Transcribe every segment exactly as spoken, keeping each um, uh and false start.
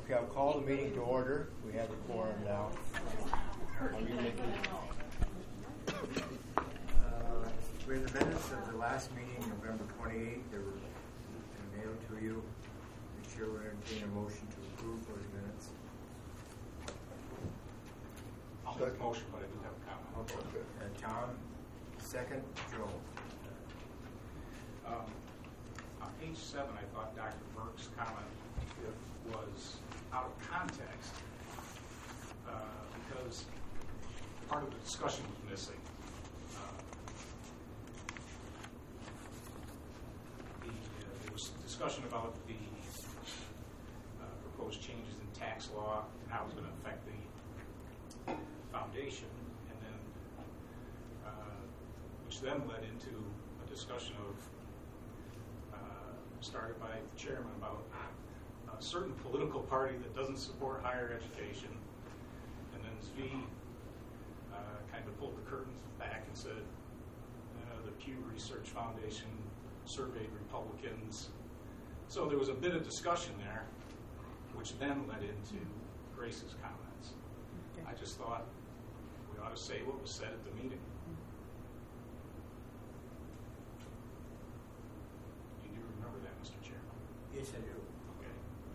Okay, I'll call the meeting to order. We have the quorum now. How are you, Mickey? Uh, we have the minutes of the last meeting, November twenty-eighth. They were mailed to you. The chair will entertain a motion to approve those minutes. I'll make a motion, but I do have a comment. Okay. Uh, Tom, second. Joe. Um, on page seven, I thought Doctor Burke's comment was out of context uh, because part of the discussion was missing. Uh, the, uh, there was discussion about the uh, proposed changes in tax law and how it's going to affect the foundation, and then uh, which then led into a discussion of uh, started by the chairman about a certain political party that doesn't support higher education, and then Zvi uh, kind of pulled the curtains back and said uh, the Pew Research Foundation surveyed Republicans. So there was a bit of discussion there, which then led into Grace's comments. Okay. I just thought we ought to say what was said at the meeting. You do remember that, Mister Chairman? Yes, I do. Okay.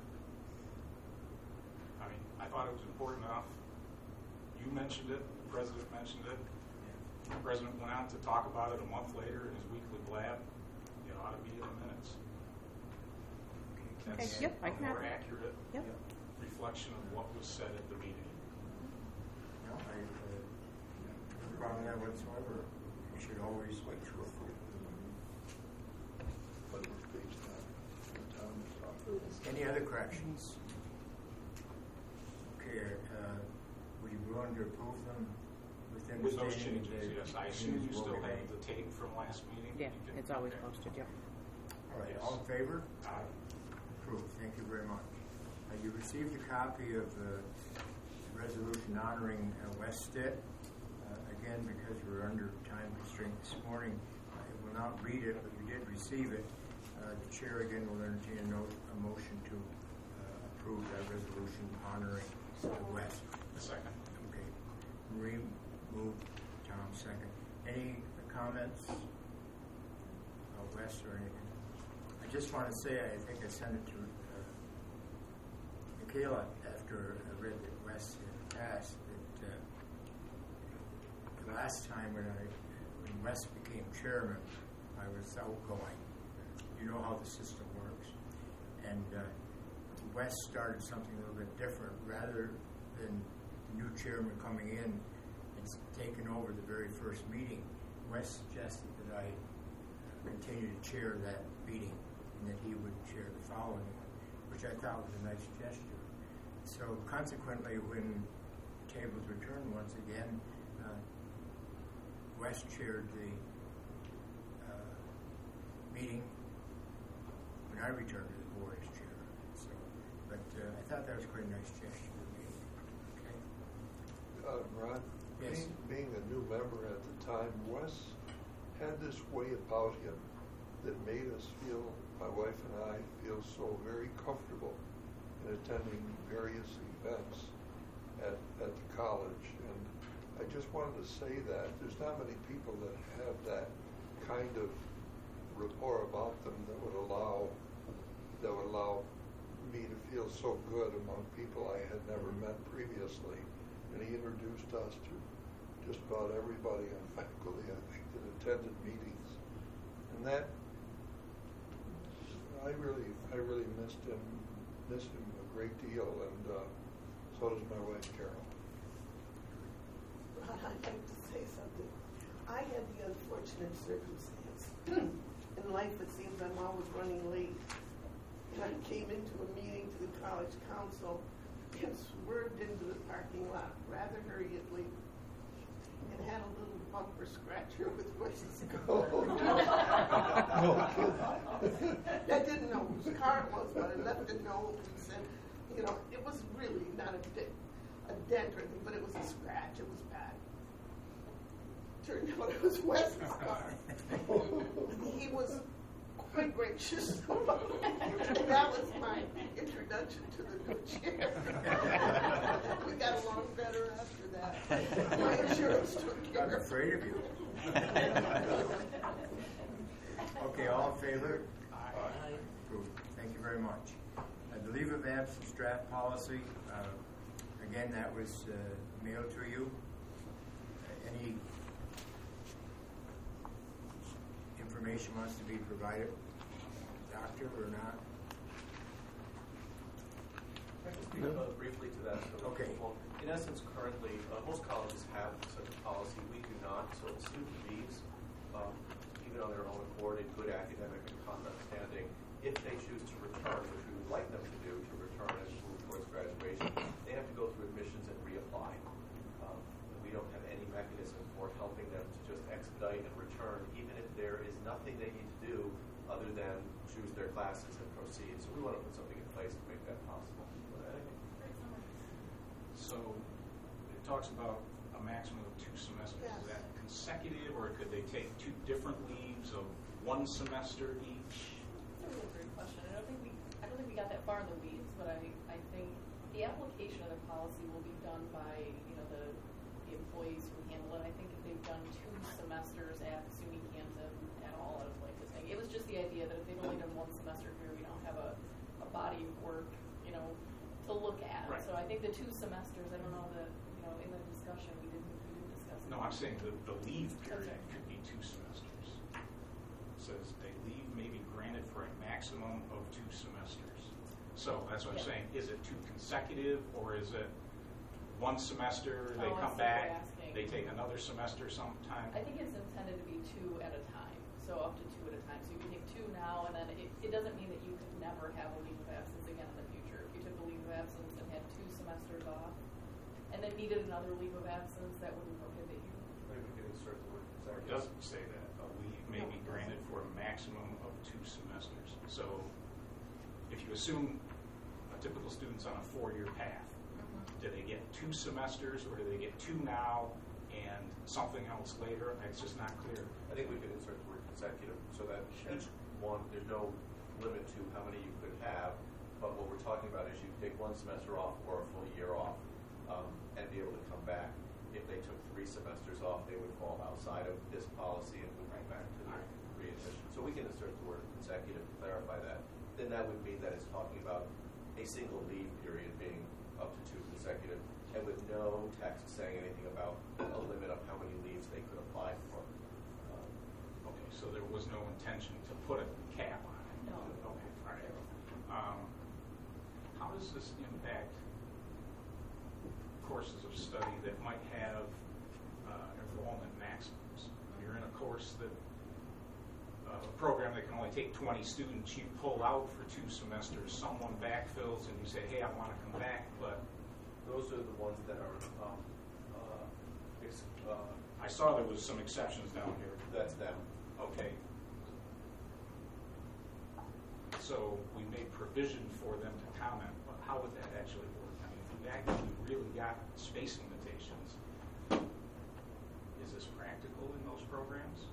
I mean, I thought it was important enough. You mentioned it. The president mentioned it. The president went on to talk about it a month later in his weekly blab. It ought to be in the minutes. That's Okay, yep, I a can more have it. accurate Yep. reflection of what was said at the meeting. No, I uh, no problem with that whatsoever. You should always wait to approve. Any other corrections? Okay, uh, were you willing to approve them within With the those standing changes, that yes. I assume you will still remain? have the tape from last meeting? Yeah, You can- it's always okay. posted, yep. All right, Yes. all in favor? Aye. Approved. Thank you very much. Uh, you received a copy of the resolution honoring uh, Wested. Uh, again, because we're under time constraint this morning, I will not read it, but you did receive it. Uh, the chair again will entertain a, note, a motion to uh, approve that resolution honoring uh, West. A second. Okay. Marie moved. Tom second. Any comments? Uh, West or anything? I just want to say, I think I sent it to uh, Michaela after I read that West had passed, that uh, the last time when, I, when West became chairman, I was outgoing. You know how the system works. And uh, West started something a little bit different. Rather than the new chairman coming in and taking over the very first meeting, West suggested that I continue to chair that meeting and that he would chair the following one, which I thought was a nice gesture. So consequently, when tables returned once again, uh, West chaired the uh, meeting when I returned to the board as chair. So, but uh, I thought that was quite a nice gesture to me. Okay. Uh, Ron, Yes. being, being a new member at the time, Wes had this way about him that made us feel, my wife and I, feel so very comfortable in attending various events at, at the college. And I just wanted to say that there's not many people that have that kind of rapport about them that would allow that would allow me to feel so good among people I had never met previously. And he introduced us to just about everybody on faculty, I think, that attended meetings. And that, I really, I really missed him, missed him a great deal, and uh, so does my wife, Carol. I'd like to say something. I had the unfortunate circumstance. In life, it seems I'm always running late. And I came into a meeting to the college council and swerved into the parking lot rather hurriedly and had a little bumper scratcher with Wes's car. I didn't know whose car it was, but I left a note and said, you know, it was really not a, di- a dent or anything, but it was a scratch. It was bad. Turned out it was Wes's car. He was Good gracious. That was my introduction to the new chair. We got along better after that. My insurance took care I'm of it. afraid of you. Okay, all in favor? Aye. Approved. Thank you very much. Uh, the leave of absence draft policy, uh, again, that was uh, mailed to you. Uh, any information wants to be provided, doctor, or not? I can speak uh, briefly to that. So, Okay. Well, in essence, currently, uh, most colleges have such a policy. We do not. So if a student leaves, um, even on their own accord, in good academic and conduct standing, if they choose to return, which we would like them to do, to return and move towards graduation, they have to go through admissions and reapply. Um, we don't have any mechanism for helping them to just expedite and return, even if there is nothing they need to do other than choose their classes and proceed. So we want to put something in place to make that possible. So it talks about a maximum of two semesters. Yes. Is that consecutive, or could they take two different leaves of one semester each? That's a really great question. I don't think we, I don't think we got that far in the weeds, but I, I think the application of the policy will be done by, you know, the, the employees who handle it. I think if they've done two semesters at SUNY Camden at all, I was like this thing. It was just the idea that if they've only done one semester here, we don't have a, a body of work, you know, to look at. Right. So I think the two semesters, I don't know that, you know, in the discussion, we didn't, we didn't discuss it. No, I'm saying the, the leave period Okay. could be two semesters. It says they leave may be granted for a maximum of two semesters. So that's what I'm Yeah. saying. Is it two consecutive, or is it one semester, they Oh, I come see what back, you're asking. they take another semester sometime? I think it's intended to be two at a time, so up to two at a time. So you can take two now, and then it, it doesn't mean that you could never have a leave of absence again in the future. If you took a leave of absence and had two semesters off, and then needed another leave of absence, that wouldn't prohibit you. Maybe we could insert the word Or it consecutive. doesn't say that. A leave may be granted for a maximum of two semesters. So if you assume a typical student's on a four-year path, do they get two semesters, or do they get two now and something else later? It's just not clear. I think we could insert the word consecutive so that Sure. each one, there's no limit to how many you could have, but what we're talking about is you take one semester off or a full year off um, and be able to come back. If they took three semesters off, they would fall outside of this policy and would bring back to the readmission. So we can insert the word consecutive to clarify that. Then that would mean that it's talking about a single leave period being up to two consecutive, and with no text saying anything about a limit of how many leaves they could apply for. Um, Okay, so there was no intention to put a cap on it? No. Okay, all right. Um, how does this impact courses of study that might have uh, enrollment maximums? You're in a course that, uh, a program that can only take twenty students, you pull out for two semesters, someone backfills and you say, hey, I want to come back, but Those are the ones that are, um, uh, ex- uh, I saw there was some exceptions down here. that's them. Okay. So we made provision for them to comment, but how would that actually work? I mean, if we actually really got space limitations, is this practical in those programs?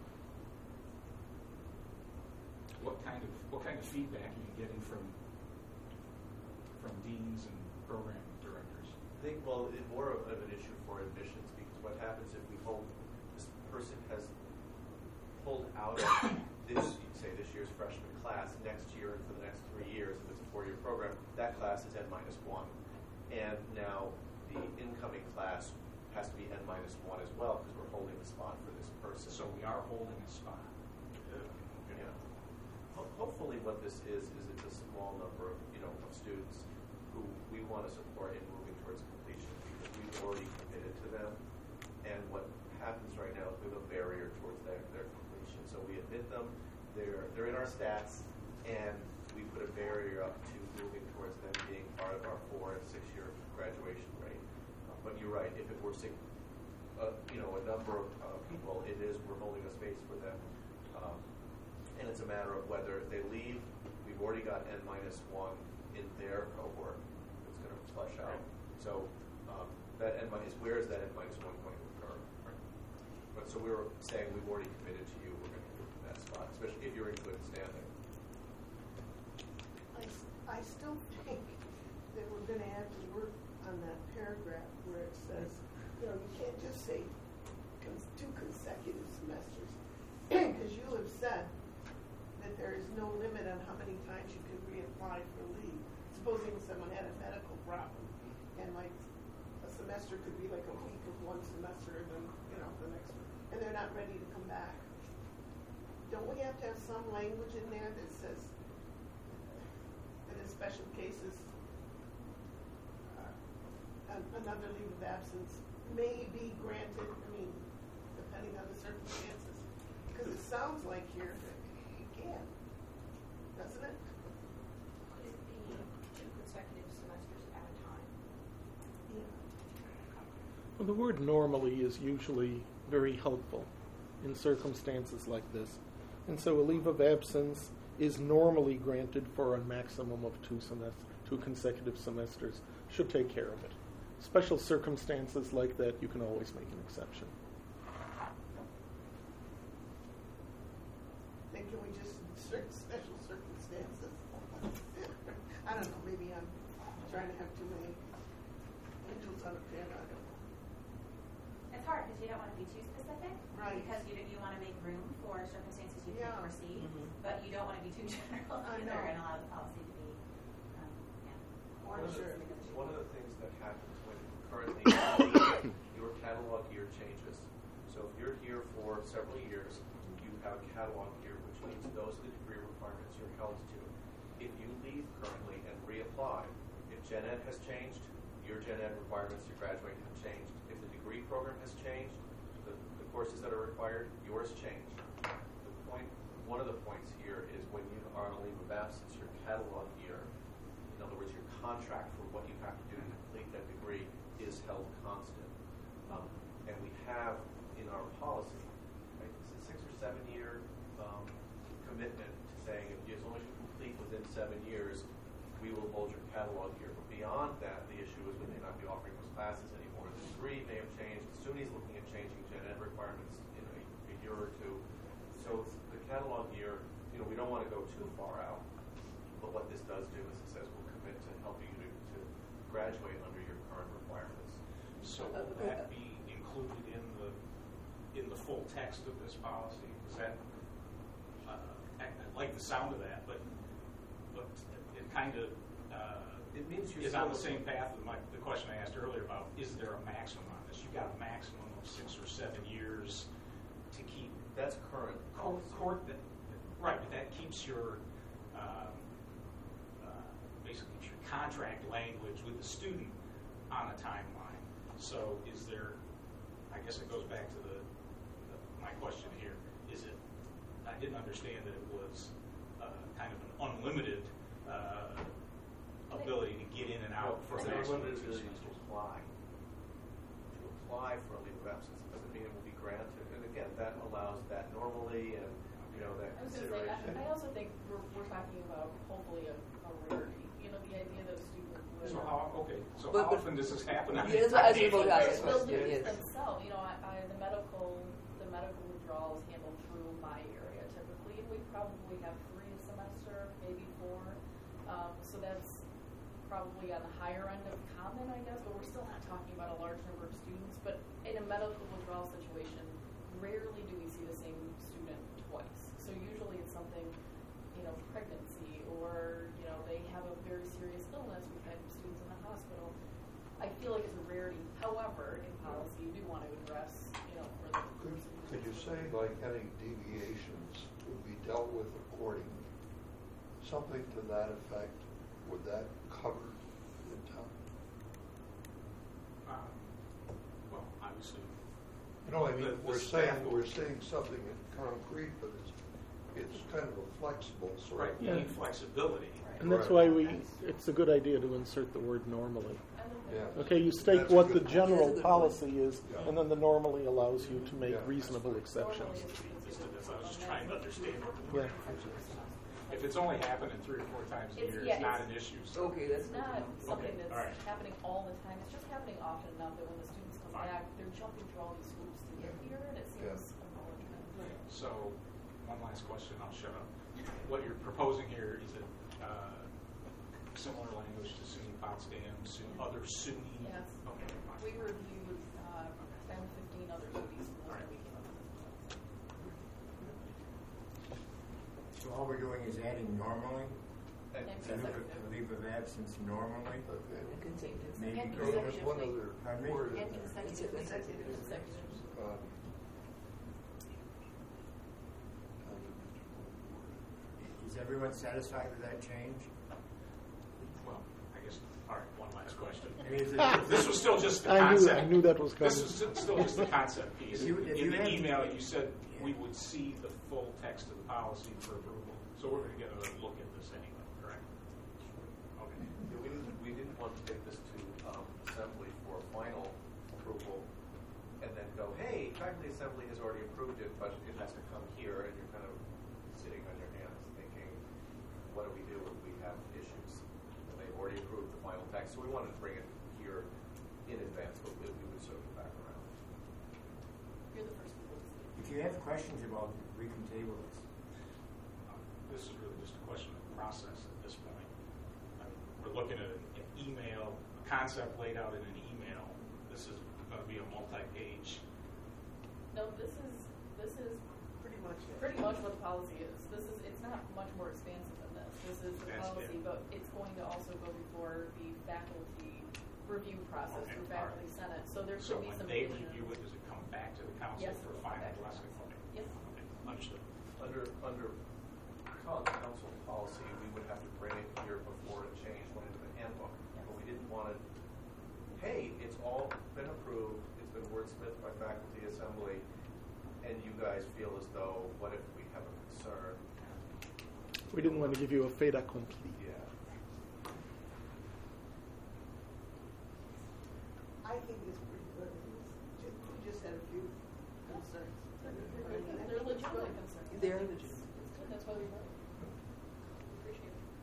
What kind of what kind of feedback are you getting from from deans and program directors? I think, well, it's more of an issue for admissions, because what happens if we hold, this person has pulled out of this, you'd say this year's freshman class, next year and for the next three years, if it's a four-year program, that class is N minus one. And now the incoming class has to be N minus one as well, because we're holding the spot for this person. So we are holding a spot. Yeah. Ho- Hopefully what this is, is it's a small number of, you know, of students who we want to support in moving towards completion, because we've already committed to them. And what happens right now is we have a barrier towards their, their completion. So we admit them, they're, they're in our stats, and we put a barrier up to moving towards them being part of our four and six-year graduation rate. Uh, But you're right, if it were, sig- uh, you know, a number of uh, people, it is, we're holding a space for them. Um, And it's a matter of whether they leave, we've already got N minus one in their cohort that's going to flush out. So um, that N minus, where is that N minus one going to occur? But so we were saying we've already committed to you, we're going to give you that spot. not, especially if you're in good standing. I, s- I still think that we're gonna have to work on that paragraph where it says, you know, you can't just say cons- two consecutive semesters. Because you have said that there is no limit on how many times you can reapply for leave. Supposing someone had a medical problem and like a semester could be like a week of one semester and then, you know, the next one, and they're not ready to come back. Don't we have to have some language in there that says that in special cases, uh, an- another leave of absence may be granted, I mean, depending on the circumstances? Because it sounds like here that you can, doesn't it? Could it be two consecutive semesters at a time? Yeah. Well, the word normally is usually very helpful in circumstances like this. And so a leave of absence is normally granted for a maximum of two semesters, two consecutive semesters, should take care of it. Special circumstances like that, you can always make an exception. Then can we just insert special circumstances? I don't know, maybe I'm trying to have too many angels on a fan, I don't know. It's hard because you don't want to be too specific. Right. Because you, you want to make room for circumstances you Yeah. can't foresee, Mhm. but you don't want to be too general I either know. and allow the policy to be, um, yeah, more One of, the, specific than you one of want. the things that happens when currently your catalog year changes. So if you're here for several years, you have a catalog year, which means those are the degree requirements you're held to. If you leave currently and reapply, if Gen Ed has changed, your Gen Ed requirements to graduate have changed. If the degree program has changed, the, the courses that are required, yours change. The point, one of the points here is when you are on a leave of absence, your catalog year, in other words, your contract for what you have to do to complete that degree is held constant. Um, and we have in our policy, right, it's a six or seven year um, commitment to saying if you, as long as you complete within seven years, we will hold your catalog year. But beyond that, the issue is we may not be offering those classes anymore. The degree may have changed. The SUNY's looking at changing Gen Ed requirements in a, a year or two. So the catalog year, you know, we don't want to go too far out. But what this does do is it says we'll commit to helping you to, to graduate under your current requirements. So will that be included in the, in the full text of this policy? Is that, uh, I, I like the sound of that, but, but it kind of uh, It means you're is on the still- same path as my, the question I asked earlier about, is there a maximum on this? You've got a maximum of six or seven years to keep That's current court, policy. court that, right, but that keeps your, um, uh, basically keeps your contract language with the student on a timeline. So is there, I guess it goes back to the, the my question here, is it, I didn't understand that it was uh, kind of an unlimited uh, ability to get in and out for It's the an next unlimited two ability to semesters. apply. To apply for a leave of absence doesn't mean it will be granted. And again, that allows that normally and, you know, that I was going to say, consideration. I, I also think we're, we're talking about hopefully a, a rarity. You know, the idea that a student would. So how, okay, so But- how but- often does this happen? on Yeah, a that's what I was daily about to ask. basis? Well, Yeah, students yes. themselves, you know, I, I, the medical, the medical withdrawals handled through my area typically, and we probably have three a semester, maybe four. Um, so that's probably on the higher end of common, I guess, but we're still not talking about a large number of students. But in a medical withdrawal situation, rarely do we see the same student twice. So usually it's something, you know, pregnancy, or, you know, they have a very serious illness. We've had students in the hospital. I feel like it's a rarity. However, in policy, you do want to address, you know, for the Could, could you say like any deviations would be dealt with accordingly? Something to that effect, would that cover the time? Um, well, obviously, You know, I mean, The- the we're staff saying, will- we're saying something in concrete, but it's, it's kind of a flexible sort right, of. you Yeah. need flexibility. And that's Right. why we, it's a good idea to insert the word normally. I don't Yeah. think- Okay, you state That's a what the good point. general It is a good policy is, Yeah. and then the normally allows you to make Yeah. reasonable Normally, exceptions. it's students Just get that's- I was just a- trying to understand what the Yeah. word If it's only happening three or four times a It's- year, yeah, it's not it's- an issue. So Okay, that's It's good to not know. something Okay, that's all right. happening all the time. It's just happening often enough that when the students come Fine. back, they're jumping through all these hoops to get here, and it Yeah. seems a mulligan. So one last question, I'll shut up. What you're proposing here, is it uh, similar language to SUNY Potsdam, SUNY, other SUNY? Yes. Okay, fine. We reviewed uh, ten, fifteen other movies before Right. we came up with this. So all we're doing is adding normally, And- And leave of, consecutive. leave of absence normally. Okay. Maybe And There was one consecutively. other Pardon me? word in And there. consecutive. Consecutive. Consecutive. Um, Is everyone satisfied with that change? Well, I guess, all right, one last question. I mean, is it- This was still just the I knew, concept. I knew that was coming. This is still just the concept piece. If you- if In you the have- email, you said we would see the full text of the policy for approval. So we're going to get a look at this anyway, correct? Okay. Yeah, we didn't, we didn't want to take this to um, Assembly for final approval and then go, hey, faculty Assembly has already approved it, but it has to come here, and you're kind of sitting on your hands thinking, what do we do if we have issues? And they've already approved the final text, so we wanted to bring it here in advance, but we we would circle back around. You're the first people to see it. If you have questions about it, we can table this. Uh, This is really just a question of process at this point. I mean, we're looking at an email, a concept laid out in an email. This is going to be a multi-page. No, this is, this is Pretty much it. pretty much what the policy is. This is, it's not much more expansive than this. This is the That's policy, it. but it's going to also go before the faculty review process Okay, through all right. faculty senate. So there So could be when some they revisions. review it, does it come back to the council Yes, for it'll come final back to the blessing? council. Okay. Yes. Okay, understood. Under, under con- council policy, we would have to bring it here before it changed, went into the handbook. But we didn't want to, hey, it's all been approved, it's been wordsmithed by faculty assembly, and you guys feel as though, what if we have a concern? We didn't want to give you a fait accompli. Yeah. I think it's pretty good. Just, we just had a few concerns. They're legitimate concerns. They're It's- legitimate. it's good. That's why we wrote it. Appreciate it.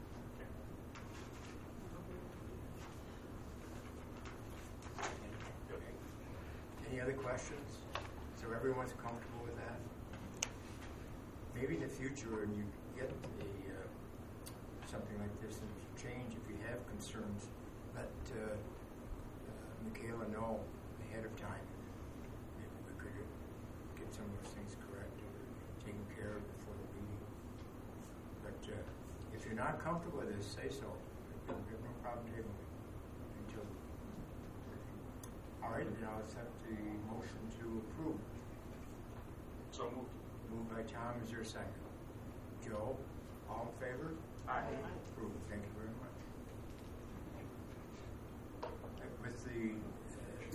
Okay. Any other questions? So everyone's comfortable with that? Maybe in the future, when you get a, uh, something like this and change, if you have concerns, let uh, uh, Michaela know ahead of time. Maybe we could get some of those things corrected or taken care of before the meeting. But uh, if you're not comfortable with this, say so. We have no problem tabling it until. All right, now let's have the motion to approve. So moved. Moved by Tom, is there a second? Joe, all in favor? Aye. Approved, thank you very much. With the uh,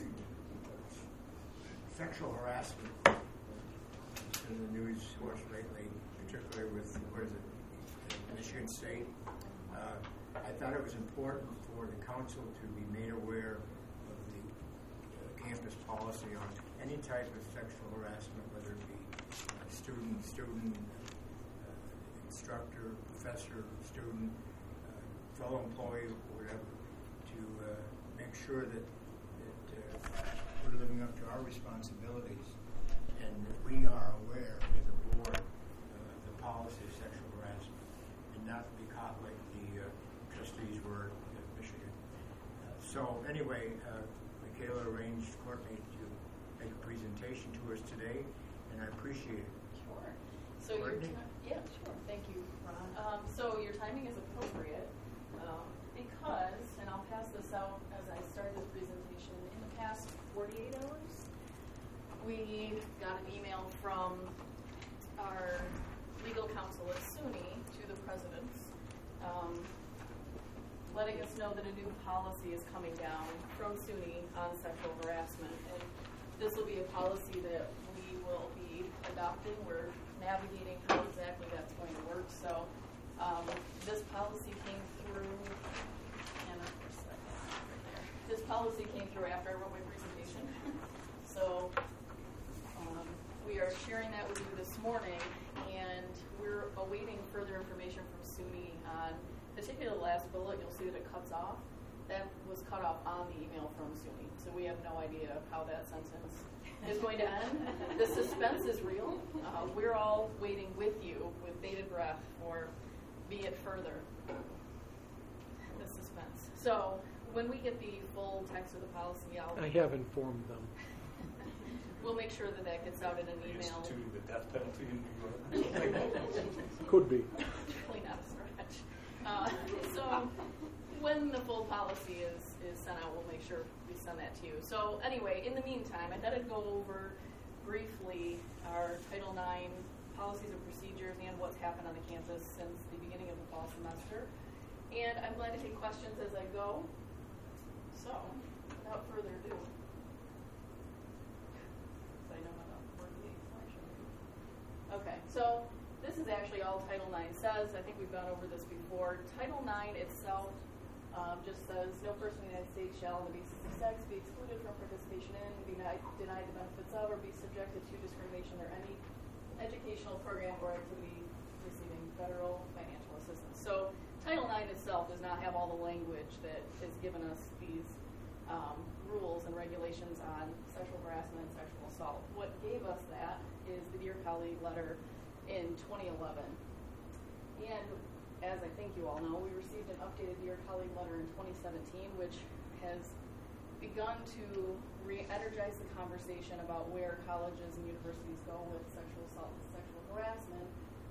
sexual harassment in the news source lately, particularly with, what is it, Michigan State, uh, I thought it was important for the council to be made aware of the uh, campus policy on any type of sexual harassment, whether it be uh, student, student, uh, instructor, professor, student, uh, fellow employee, or whatever, to uh, make sure that, that uh, we're living up to our responsibilities and that we are aware as a board uh, the policy of sexual harassment and not be caught like the uh, trustees were at Michigan. Uh, so anyway, uh, Michaela arranged Courtney to make a presentation to us today, and I appreciate it. Sure. So your Courtney? ti- yeah, sure. Thank you, Ron. Um, so your timing is appropriate um, because, and I'll pass this out as I start this presentation. In the past forty-eight hours, we got an email from our legal counsel at SUNY to the presidents, um, letting us know that a new policy is coming down from SUNY on sexual harassment. And this will be a policy that we will be adopting. We're navigating how exactly that's going to work. So um, this policy came through, and of course, right there. This policy came through after I wrote my presentation. So um, we are sharing that with you this morning, and we're awaiting further information from SUNY on, particularly the last bullet. You'll see that it cuts off. That was cut off on the email from SUNY, so we have no idea how that sentence is going to end. The suspense is real. Uh, we're all waiting with you with bated breath for be it further. The suspense. So when we get the full text of the policy, I'll I have informed them. we'll make sure that that gets out in an email. Instituting the death penalty in New York. Could be. Really not a stretch. Uh, so when the full policy is, is sent out, we'll make sure we send that to you. So anyway, in the meantime, I thought I'd go over briefly our Title nine policies and procedures and what's happened on the campus since the beginning of the fall semester. And I'm glad to take questions as I go. So, without further ado, I know how to work the selection. Okay, so this is actually all Title nine says. I think we've gone over this before. Title nine itself um, just says no person in the United States shall, on the basis of sex, be excluded from participation in, be denied, denied the benefits of, or be subjected to discrimination or any educational program or activity receiving federal financial assistance. So Title nine itself does not have all the language that has given us these um, rules and regulations on sexual harassment and sexual assault. What gave us that is the Dear Colleague letter in twenty eleven. And as I think you all know, we received an updated Dear Colleague letter in twenty seventeen, which has begun to re-energize the conversation about where colleges and universities go with sexual assault and sexual harassment.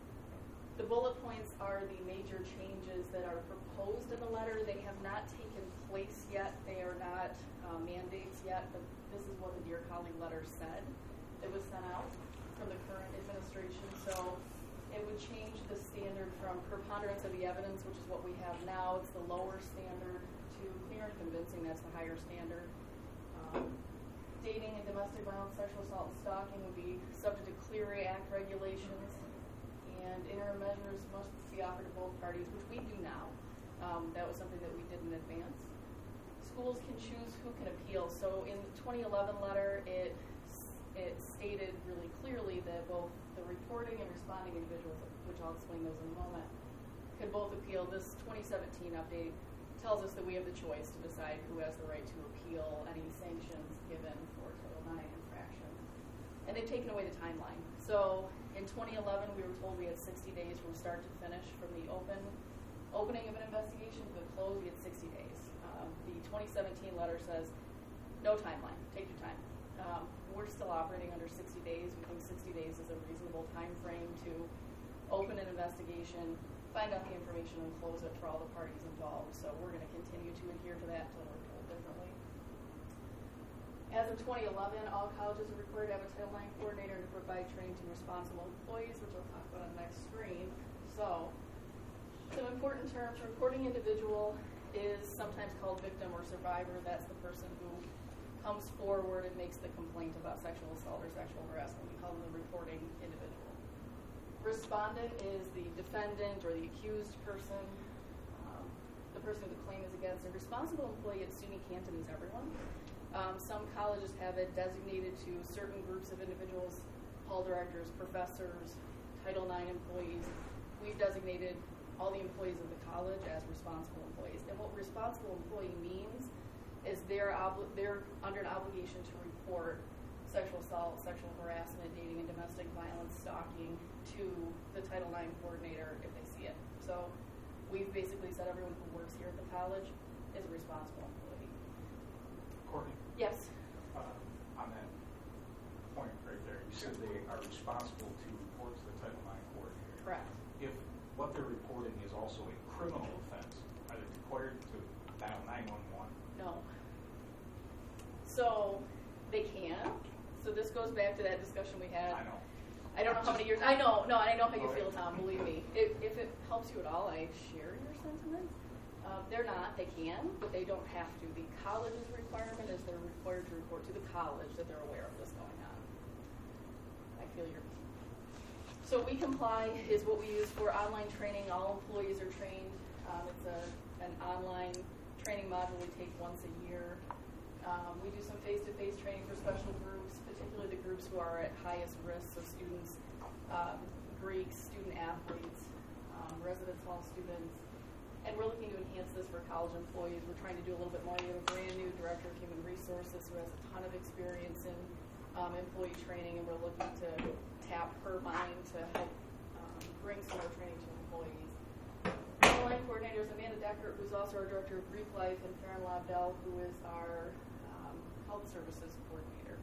The bullet points are the major changes that are proposed in the letter. They have not taken place yet. They are not uh, mandates yet, but this is what the Dear Colleague letter said. It was sent out from the current administration. So it would change the standard from preponderance of the evidence, which is what we have now. It's the lower standard, to clear and convincing. That's the higher standard. Um, dating and domestic violence, sexual assault, and stalking would be subject to Clery Act regulations. And interim measures must be offered to both parties, which we do now. Um, that was something that we did in advance. Schools can choose who can appeal. So in the twenty eleven letter, it it stated really clearly that both the reporting and responding individuals, which I'll explain those in a moment, could both appeal. This twenty seventeen update tells us that we have the choice to decide who has the right to appeal any sanctions given for Title nine infractions. And they've taken away the timeline. So in twenty eleven, we were told we had sixty days from start to finish, from the open opening of an investigation to the close. We had sixty days. Um, the twenty seventeen letter says no timeline. Take your time. Um, we're still operating under sixty days. We think sixty days is a reasonable time frame to open an investigation, find out the information, and close it for all the parties involved. So we're going to continue to adhere to that until we're told differently. As of twenty eleven, all colleges are required to have a Title nine coordinator to provide training to responsible employees, which we'll talk about on the next screen. So, some important terms. Reporting individual is sometimes called victim or survivor. That's the person who comes forward and makes the complaint about sexual assault or sexual harassment. We call them the reporting individual. Respondent is the defendant or the accused person, um, the person who the claim is against. A responsible employee at SUNY Canton is everyone. Um, some colleges have it designated to certain groups of individuals, hall directors, professors, Title nine employees. We've designated all the employees of the college as responsible employees. And what responsible employee means is they're, obli- they're under an obligation to report sexual assault, sexual harassment, dating and domestic violence, stalking to the Title nine coordinator if they see it. So we've basically said everyone who works here at the college is a responsible employee. Courtney, Yes. uh, on that point right there, you said they are responsible to report to the Title nine coordinator. Correct. If what they're reporting is also a criminal offense, are they required to dial nine one one? No. So they can. So this goes back to that discussion we had. I know. I don't know how many years. I know. No, I know how you feel, Tom. Believe me. If, if it helps you at all, I share your sentiments. Uh, they're not. They can, but they don't have to. The college's requirement is they're required to report to the college that they're aware of this going on. I feel your pain. So We Comply is what we use for online training. All employees are trained. Um, it's a, an online training module we take once a year. Um, we do some face-to-face training for special groups, particularly the groups who are at highest risk, so students, um, Greeks, student athletes, um, residence hall students, And we're looking to enhance this for college employees. We're trying to do a little bit more. We have a brand new director of human resources who has a ton of experience in um, employee training, and we're looking to tap her mind to help um, bring some more training to employees. The line coordinator is Amanda Decker, who's also our director of Greek Life, and Karen Lobdell, who is our um, health services coordinator.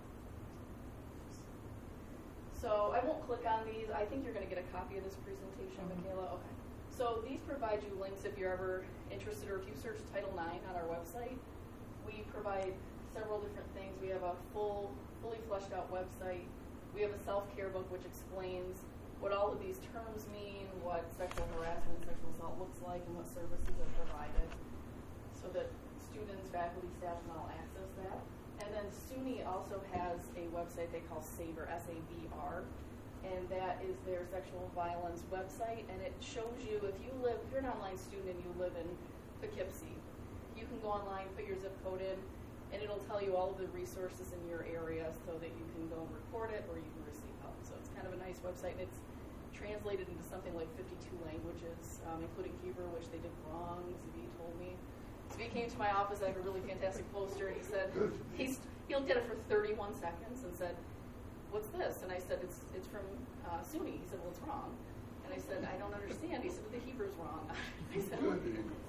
So I won't click on these. I think you're going to get a copy of this presentation, mm-hmm. Michaela. Okay. So these provide you links if you're ever interested, or if you search Title nine on our website. We provide several different things. We have a full, fully fleshed out website. We have a self-care book which explains what all of these terms mean, what sexual harassment and sexual assault looks like, and what services are provided, so that students, faculty, staff can all access that. And then SUNY also has a website they call SABR, S A B R, and that is their sexual violence website, and it shows you, if you live, if you're an online student and you live in Poughkeepsie, you can go online, put your zip code in, and it'll tell you all of the resources in your area so that you can go and report it or you can receive help. So it's kind of a nice website, and it's translated into something like fifty-two languages, um, including Hebrew, which they did wrong, Zvi told me. Zvi came to my office, I have a really fantastic poster, and he said, he's, he looked at it for thirty-one seconds and said, what's this? And I said, it's it's from uh, SUNY. He said, well, it's wrong. And I said, I don't understand. He said, well, the Hebrew's wrong. I said, well,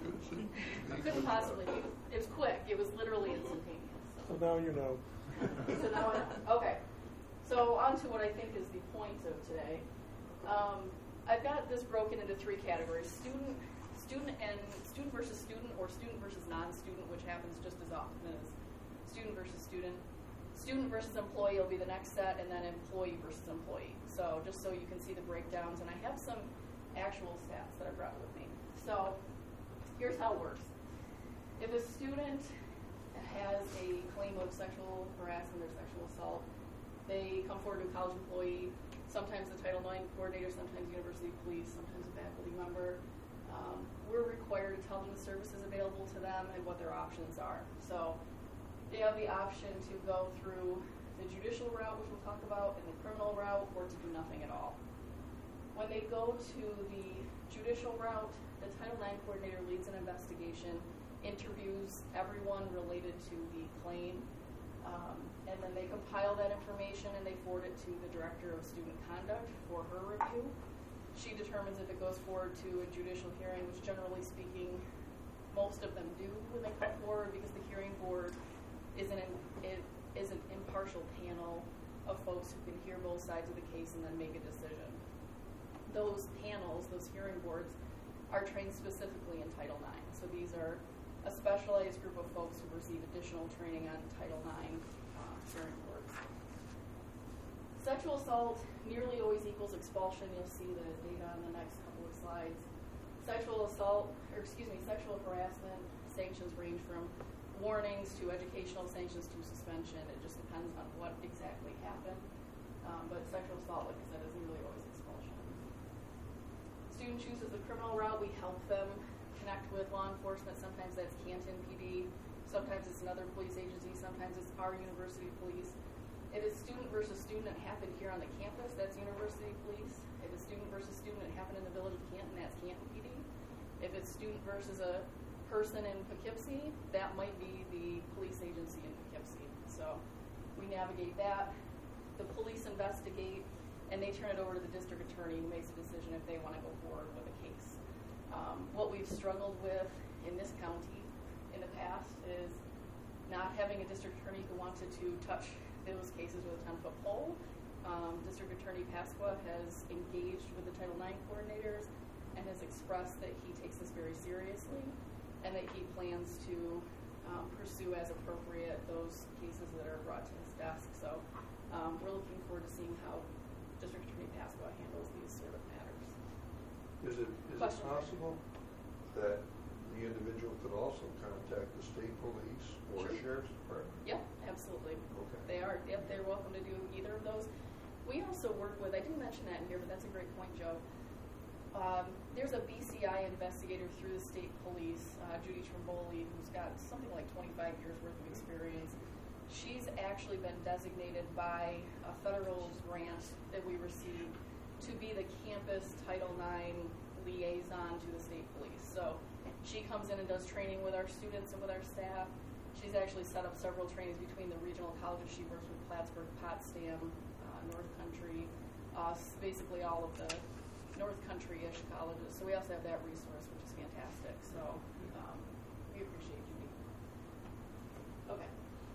couldn't possibly be. It was quick. It was literally instantaneous. So, so now you know. So now I know. Okay. So on to what I think is the point of today. Um, I've got this broken into three categories: student, student, and student versus student, or student versus non-student, which happens just as often as student versus student. Student versus employee will be the next set, and then employee versus employee. So just so you can see the breakdowns, and I have some actual stats that I brought with me. So here's how it works. If a student has a claim of sexual harassment or sexual assault, they come forward to a college employee, sometimes the Title nine coordinator, sometimes university police, sometimes a faculty member. Um, we're required to tell them the services available to them and what their options are. So they have the option to go through the judicial route, which we'll talk about, and the criminal route, or to do nothing at all. When they go to the judicial route, the Title nine coordinator leads an investigation, interviews everyone related to the claim, um, and then they compile that information and they forward it to the Director of Student Conduct for her review. She determines if it goes forward to a judicial hearing, which generally speaking, most of them do when they come forward, because the hearing board is an, it is an impartial panel of folks who can hear both sides of the case and then make a decision. Those panels, those hearing boards, are trained specifically in Title nine. So these are a specialized group of folks who receive additional training on Title nine uh, hearing boards. Sexual assault nearly always equals expulsion. You'll see the data on the next couple of slides. Sexual assault, or excuse me, sexual harassment sanctions range from warnings to educational sanctions to suspension. It just depends on what exactly happened. Um, but sexual assault, like I said, is nearly always expulsion. Student chooses the criminal route. We help them connect with law enforcement. Sometimes that's Canton P D. Sometimes it's another police agency. Sometimes it's our university police. If it's student versus student, it happened here on the campus, that's university police. If it's student versus student, it happened in the village of Canton, that's Canton P D. If it's student versus a person in Poughkeepsie, that might be the police agency in Poughkeepsie. So we navigate that. The police investigate, and they turn it over to the district attorney, who makes a decision if they want to go forward with a case. Um, what we've struggled with in this county in the past is not having a district attorney who wanted to touch those cases with a ten-foot pole. Um, District Attorney Pasqua has engaged with the Title nine coordinators and has expressed that he takes this very seriously, and that he plans to um, pursue as appropriate those cases that are brought to his desk. So um, we're looking forward to seeing how District Attorney Pasqua handles these sort of matters. Is it is Question. it possible that the individual could also contact the state police or Sure. sheriff's department? Yep, absolutely. Okay. They are. Yep, they're welcome to do either of those. We also work with, I didn't mention that in here, but that's a great point, Joe. Um, there's a B C I investigator through the state police, uh, Judy Trimboli, who's got something like twenty-five years worth of experience. She's actually been designated by a federal grant that we received to be the campus Title nine liaison to the state police. So she comes in and does training with our students and with our staff. She's actually set up several trainings between the regional colleges. She works with Plattsburgh, Potsdam, uh, North Country, us, basically all of the North Country-ish colleges. So we also have that resource, which is fantastic. So um, we appreciate Judy. Okay.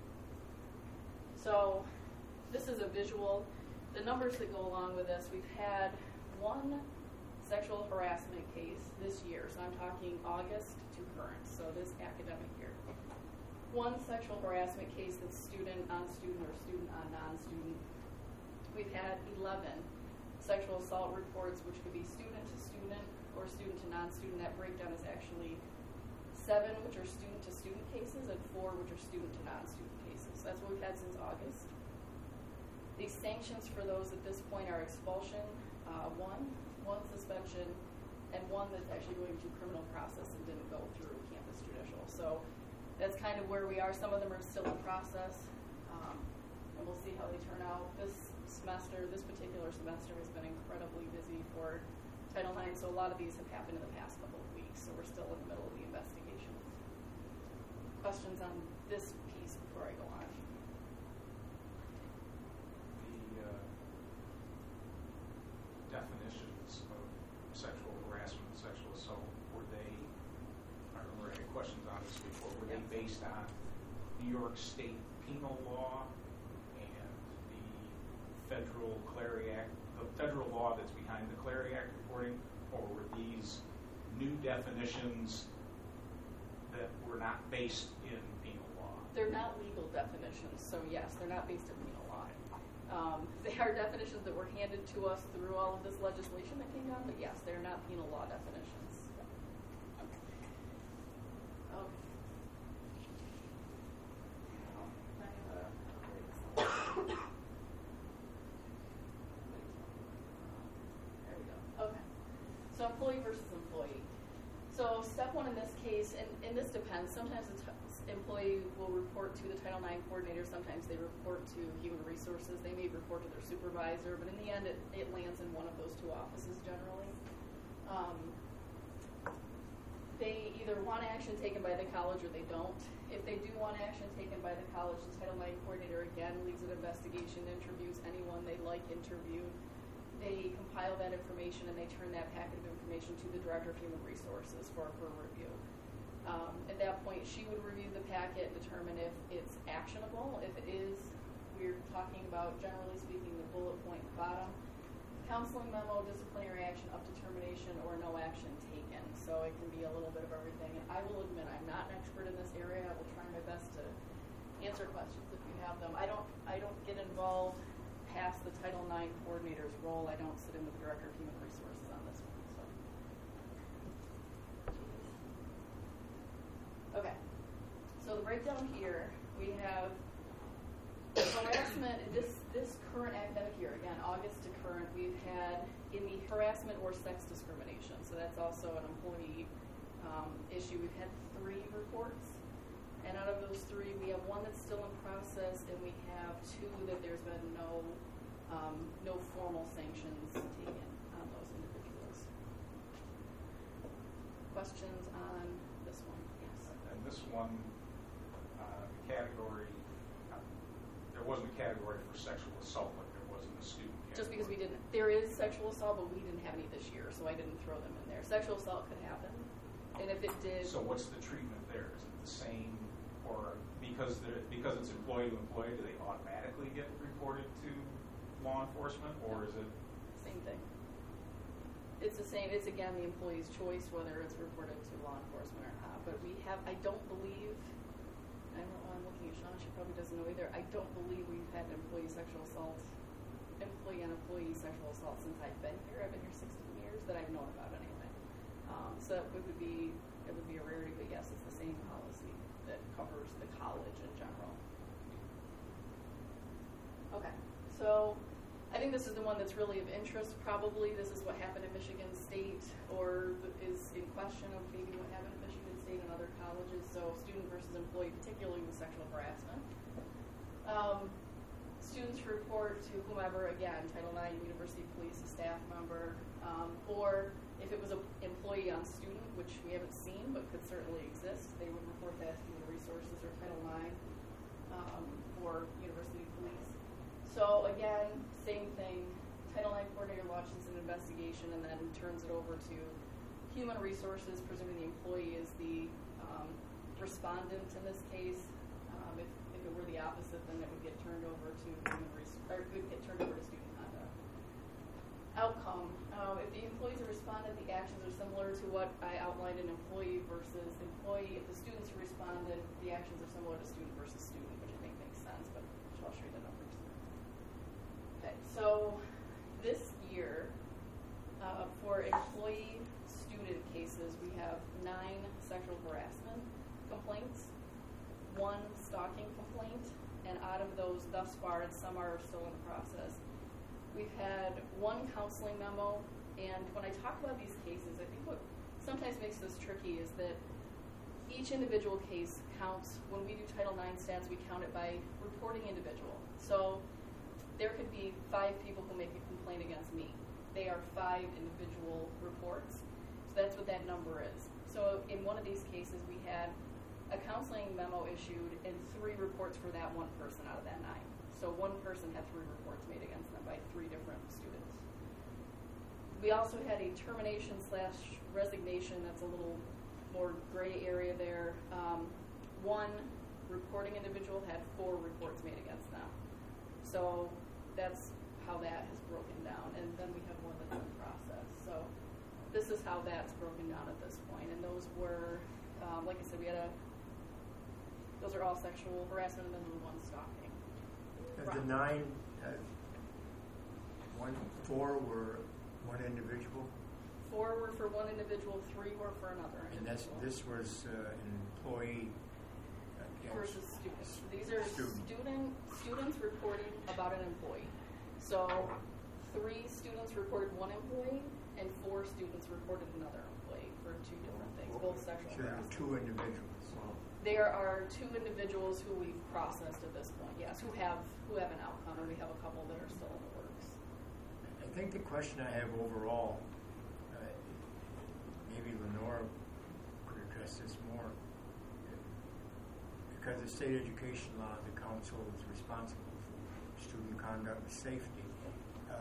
So this is a visual. The numbers that go along with this, we've had one sexual harassment case this year. So I'm talking August to current, so this academic year. One sexual harassment case that's student on student or student on non-student. We've had eleven sexual assault reports, which could be student to student or student to non-student. That breakdown is actually seven, which are student to student cases, and four, which are student to non-student cases. That's what we've had since August. The sanctions for those at this point are expulsion, uh, one, one suspension, and one that's actually going through criminal process and didn't go through campus judicial. So that's kind of where we are. Some of them are still in process, um, and we'll see how they turn out. This semester, this particular semester, has been incredibly busy for Title nine, so a lot of these have happened in the past couple of weeks, so we're still in the middle of the investigations. Questions on this piece before I go on? The uh, definitions of sexual harassment and sexual assault, were they, I remember I had questions on this before, were they based on New York State penal law and the federal Clary Act, the federal law that's behind the Clary Act reporting, or were these new definitions that were not based in penal law? They're not legal definitions, so yes, they're not based in penal law. Um, they are definitions that were handed to us through all of this legislation that came down, but yes, they're not penal law definitions. Okay. There we go. Okay. So employee versus employee. So step one in this case, and, and this depends. Sometimes the t- employee will report to the Title nine coordinator. Sometimes they report to Human Resources. They may report to their supervisor, but in the end, it, it lands in one of those two offices generally. Um, they either want action taken by the college or they don't. If they do want action taken by the college, the Title nine coordinator again leads an investigation, interviews anyone they'd like interviewed. They compile that information and they turn that packet of information to the Director of Human Resources for her review. Um, at that point, she would review the packet and determine if it's actionable. If it is, we're talking about, generally speaking, the bullet point at the bottom. Counseling memo, disciplinary action, up to termination, or no action taken. So it can be a little bit of everything. And I will admit, I'm not an expert in this area. I will try my best to answer questions if you have them. I don't, I don't get involved past the Title nine coordinator's role. I don't sit in with the Director of Human Resources on this one. So. Okay, so the breakdown here, we have harassment in this, this current academic year, again, August to current, we've had in the harassment or sex discrimination, so that's also an employee um, issue, we've had three reports, and out of those three, we have one that's still in process, and we have two that there's been no, um, no formal sanctions taken on those individuals. Questions on this one? Yes. And this one, uh, the category, uh, there wasn't a category for sexual assault, like there wasn't a student category. Just because we didn't, there is sexual assault, but we didn't have any this year, so I didn't throw them in there. Sexual assault could happen, and if it did. So what's the treatment there? Is it the same, or because they're, because it's employee to employee, do they automatically get reported to law enforcement, or is it? Same thing. It's the same, it's again the employee's choice whether it's reported to law enforcement or not, but we have, I don't believe, I don't know, I'm looking at Sean, she probably doesn't know either, I don't believe we've had an employee sexual assault, employee on employee sexual assault since I've been here. I've been here sixteen years that I've known about anyway. Um, so it would be, it would be a rarity, but yes, it's the same policy that covers the college in general. Okay, so I think this is the one that's really of interest. Probably this is what happened in Michigan State, or is in question of maybe what happened in Michigan State and other colleges. So student versus employee, particularly with sexual harassment. Um, students report to whomever, again, Title nine, university police, a staff member, um, or if it was an employee on student, which we haven't seen but could certainly exist, they would report that to Human Resources or Title nine um, or University Police. So again, same thing. Title nine coordinator launches an investigation and then turns it over to Human Resources, presuming the employee is the um, respondent in this case. Um, if, if it were the opposite, then it would get turned over to Human Resources, or it would get turned over to student conduct. Outcome. Uh, if the employees are respondent, the actions are similar to what I outlined in employee versus employee. If the students are respondent, the actions are similar to student versus student, which I think makes sense, but I'll show you the numbers. Okay, so this year, uh, for employee-student cases, we have nine sexual harassment complaints, one stalking complaint, and out of those thus far, and some are still in the process, we've had one counseling memo. And when I talk about these cases, I think what sometimes makes this tricky is that each individual case counts. When we do Title nine stats, we count it by reporting individual. So there could be five people who make a complaint against me. They are five individual reports. So that's what that number is. So in one of these cases, we had a counseling memo issued and three reports for that one person out of that nine. So one person had three reports made against them by three different students. We also had a termination slash resignation. That's a little more gray area there. Um, one reporting individual had four reports made against them. So that's how that has broken down. And then we have one that's in process. So this is how that's broken down at this point. And those were, um, like I said, we had a, those are all sexual harassment and then the one stalking. Of the nine, uh, one, four were one individual? Four were for one individual, three were for another And that's, individual. this was uh, an employee against Versus students. These are student. student students reporting about an employee. So three students reported one employee, and four students reported another employee for two different things, both sexual So there were harassment. two individuals. There are two individuals who we've processed at this point, yes, who have who have an outcome, and we have a couple that are still in the works. I think the question I have overall, uh, maybe Lenore could address this more, because the state education law, the council is responsible for student conduct and safety. Uh,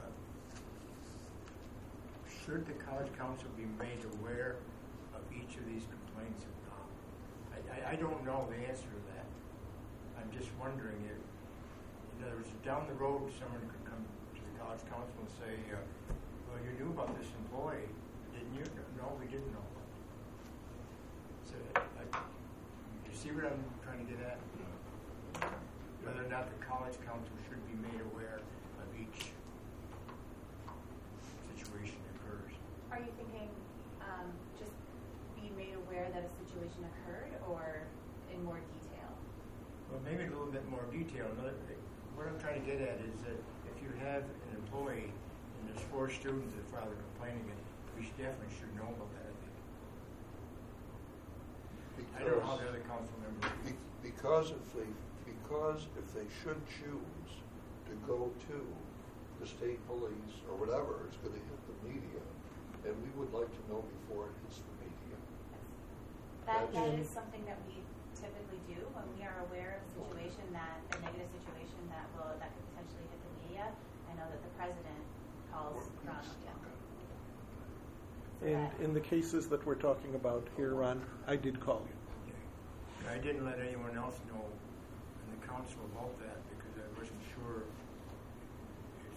should the college council be made aware of each of these complaints or not? I, I, I don't know the answer to that. I'm just wondering if, in other words, down the road, someone could come to the college council and say, uh, well, you knew about this employee, didn't you? No, we didn't know. So, I, you see what I'm trying to get at? Whether or not the college council should be made aware of each situation that occurs. Are you thinking um, just being made aware that a situation occurred, or in more detail? Well, maybe a little bit more detail. Another, what I'm trying to get at is that if you have an employee and there's four students that file a complaint against, we should definitely should know about that, I think. I don't know how the other council members Be- Because if they, because if they should choose to go to the state police or whatever, it's going to hit the media, and we would like to know before it hits the media. That, that Mm. is something that we typically do when we are aware of a situation that, a negative situation that will, that could potentially hit the media. I know that the president calls Or from, police. yeah. Okay. So And that- in the cases that we're talking about here, Ron, I did call you. I didn't let anyone else know in the council about that because I wasn't sure if,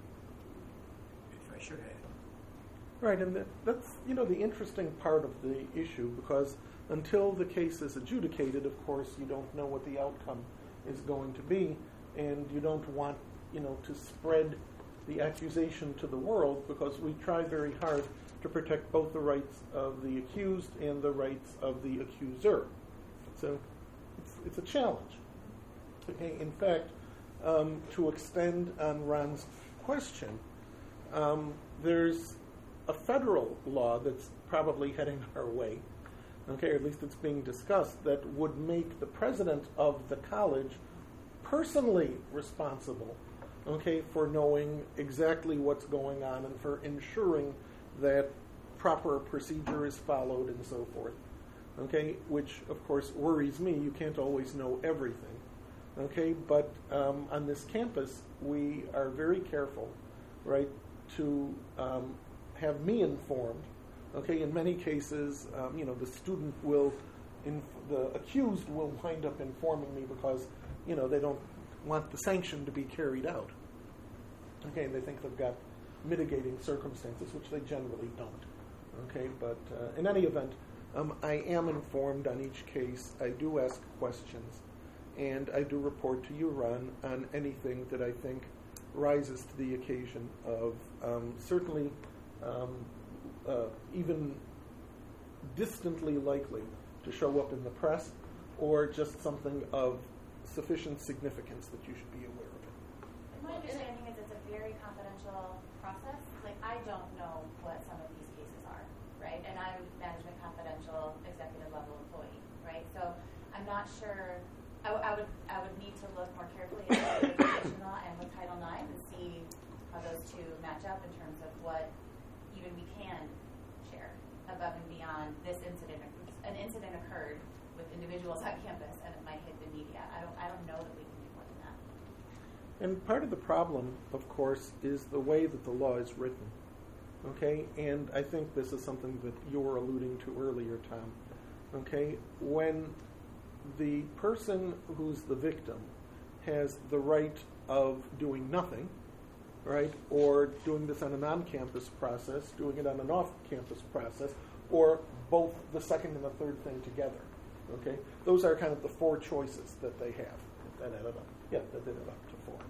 if I should have. Right, and that, that's, you know, the interesting part of the issue, because until the case is adjudicated, of course, you don't know what the outcome is going to be, and you don't want, you know, to spread the accusation to the world, because we try very hard to protect both the rights of the accused and the rights of the accuser. So it's, it's a challenge. Okay, in fact, um, to extend on Ron's question, um, there's a federal law that's probably heading our way, okay, or at least it's being discussed, that would make the president of the college personally responsible, okay, for knowing exactly what's going on and for ensuring that proper procedure is followed and so forth. Okay, which of course worries me. You can't always know everything. Okay, but um, on this campus, we are very careful, right, to um, have me informed. Okay, in many cases, um, you know, the student will, inf- the accused will wind up informing me because, you know, they don't want the sanction to be carried out. Okay, and they think they've got mitigating circumstances, which they generally don't. Okay, but uh, in any event, um, I am informed on each case. I do ask questions, and I do report to you, Ron, on anything that I think rises to the occasion of um, certainly um, uh, even distantly likely to show up in the press, or just something of sufficient significance that you should be aware of it. And my understanding is it's a very confidential process. Like, I don't know what some of these cases are, right? And I'm management confidential executive level employee, right? So I'm not sure. I, w- I would I would need to look more carefully at the education law and with Title nine and see how those two match up in terms of what even we can share above and beyond this incident. An incident occurred with individuals on campus, and it might hit the media. I don't I don't know that we can do more than that. And part of the problem, of course, is the way that the law is written. Okay, and I think this is something that you were alluding to earlier, Tom. Okay, when the person who's the victim has the right of doing nothing, right, or doing this on an on-campus process, doing it on an off-campus process, or both the second and the third thing together, okay? Those are kind of the four choices that they have. That added up. Yeah, that added up to four.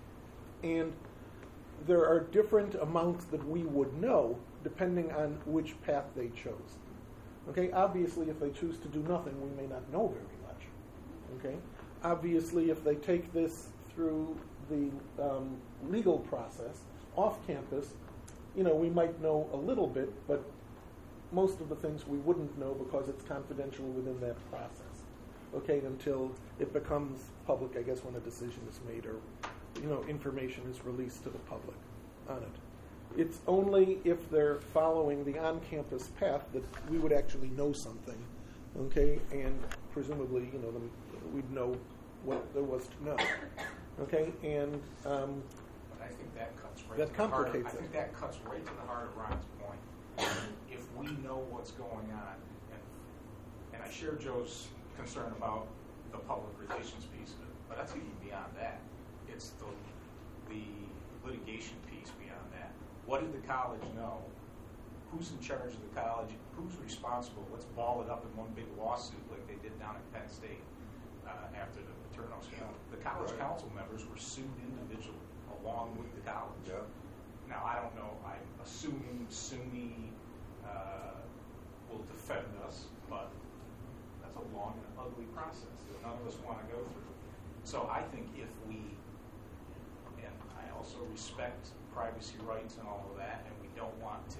And there are different amounts that we would know depending on which path they chose. Okay, obviously if they choose to do nothing, we may not know very much. Okay, obviously if they take this through the um, legal process off campus, you know, we might know a little bit, but most of the things we wouldn't know because it's confidential within that process. Okay, until it becomes public, I guess, when a decision is made or, you know, information is released to the public on it. It's only if they're following the on-campus path that we would actually know something, okay, and presumably, you know, them, we'd know what there was to know, okay, and um, But I think that cuts right that to the heart. complicates I think it. that cuts right to the heart of Ron's point. If we know what's going on, and, and I share Joe's concern about the public relations piece of it, but that's even beyond that. It's the the litigation piece beyond that. What did the college know? Who's in charge of the college? Who's responsible? Let's ball it up in one big lawsuit like they did down at Penn State uh, after the Paterno scandal. The college Right. council members were sued individually along with the college. Yeah. Now, I don't know. I'm assuming SUNY uh, will defend us, but that's a long and ugly process that none of us want to go through. So I think if we, and I also respect privacy rights and all of that, and we don't want to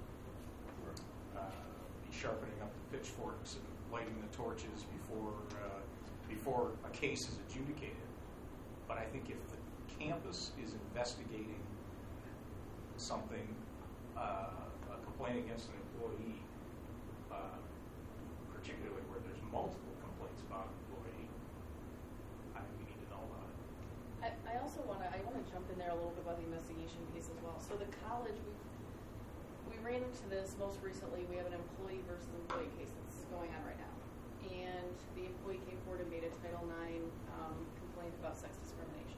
uh, be sharpening up the pitchforks and lighting the torches before uh, before a case is adjudicated. But I think if the campus is investigating something, uh, a complaint against an employee, uh, particularly where there's multiple complaints about an employee, I think we need to know about it. I, I also want to I want to jump in there a little bit about the investigation piece as well. So the college, we we ran into this most recently. We have an employee versus employee case that's going on right now, and the employee came forward and made a Title nine um, complaint about sex discrimination.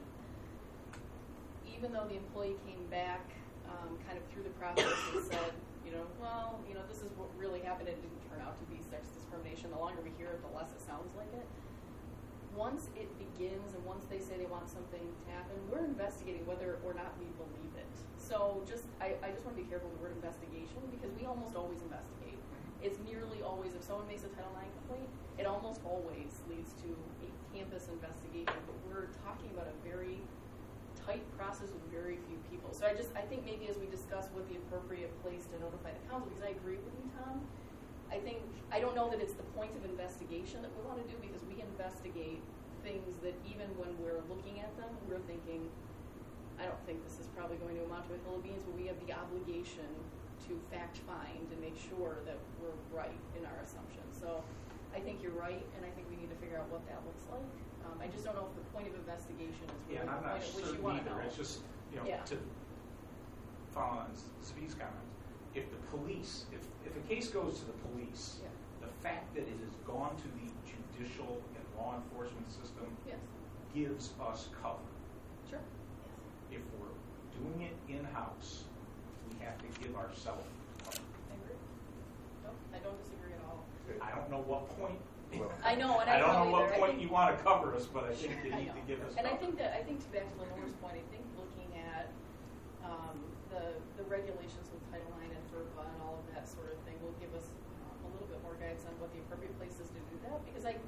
Even though the employee came back um, kind of through the process and said, you know, well, you know, this is what really happened. It didn't turn out to be sex discrimination. The longer we hear it, the less it sounds like it. Once it begins and once they say they want something to happen, we're investigating whether or not we believe it. So just, I, I just want to be careful with the word investigation because we almost always investigate. It's nearly always, if someone makes a Title nine complaint, it almost always leads to a campus investigation. But we're talking about a very tight process with very few people. So I just, I think maybe as we discuss what the appropriate place to notify the council, because I agree with you, Tom, I think, I don't know that it's the point of investigation that we want to do because we investigate things that even when we're looking at them, we're thinking, I don't think this is probably going to amount to a hill of beans, but we have the obligation to fact find and make sure that we're right in our assumptions. So I think you're right, and I think we need to figure out what that looks like. Um, I just don't know if the point of investigation is really Yeah, and I'm the not point at which you certain want to know. either. It's just, you know, Yeah. to follow on Zvi's comments, if the police, if, if a case goes to the police, Yeah. the fact that it has gone to the judicial and law enforcement system Yes, gives us cover. sure. If we're doing it in-house, we have to give ourselves cover. I agree. No, I don't disagree at all. I don't know what point. Well- I know, and I, I don't know don't what either. I point think- you want to cover us, but I think you I need to know. give us And cover. I think that, I think to back to Lenore's point, I think looking at um, the, the regulations with Title nine and FERPA and all of that sort of thing will give us um, a little bit more guidance on what the appropriate place is to do that. Because I,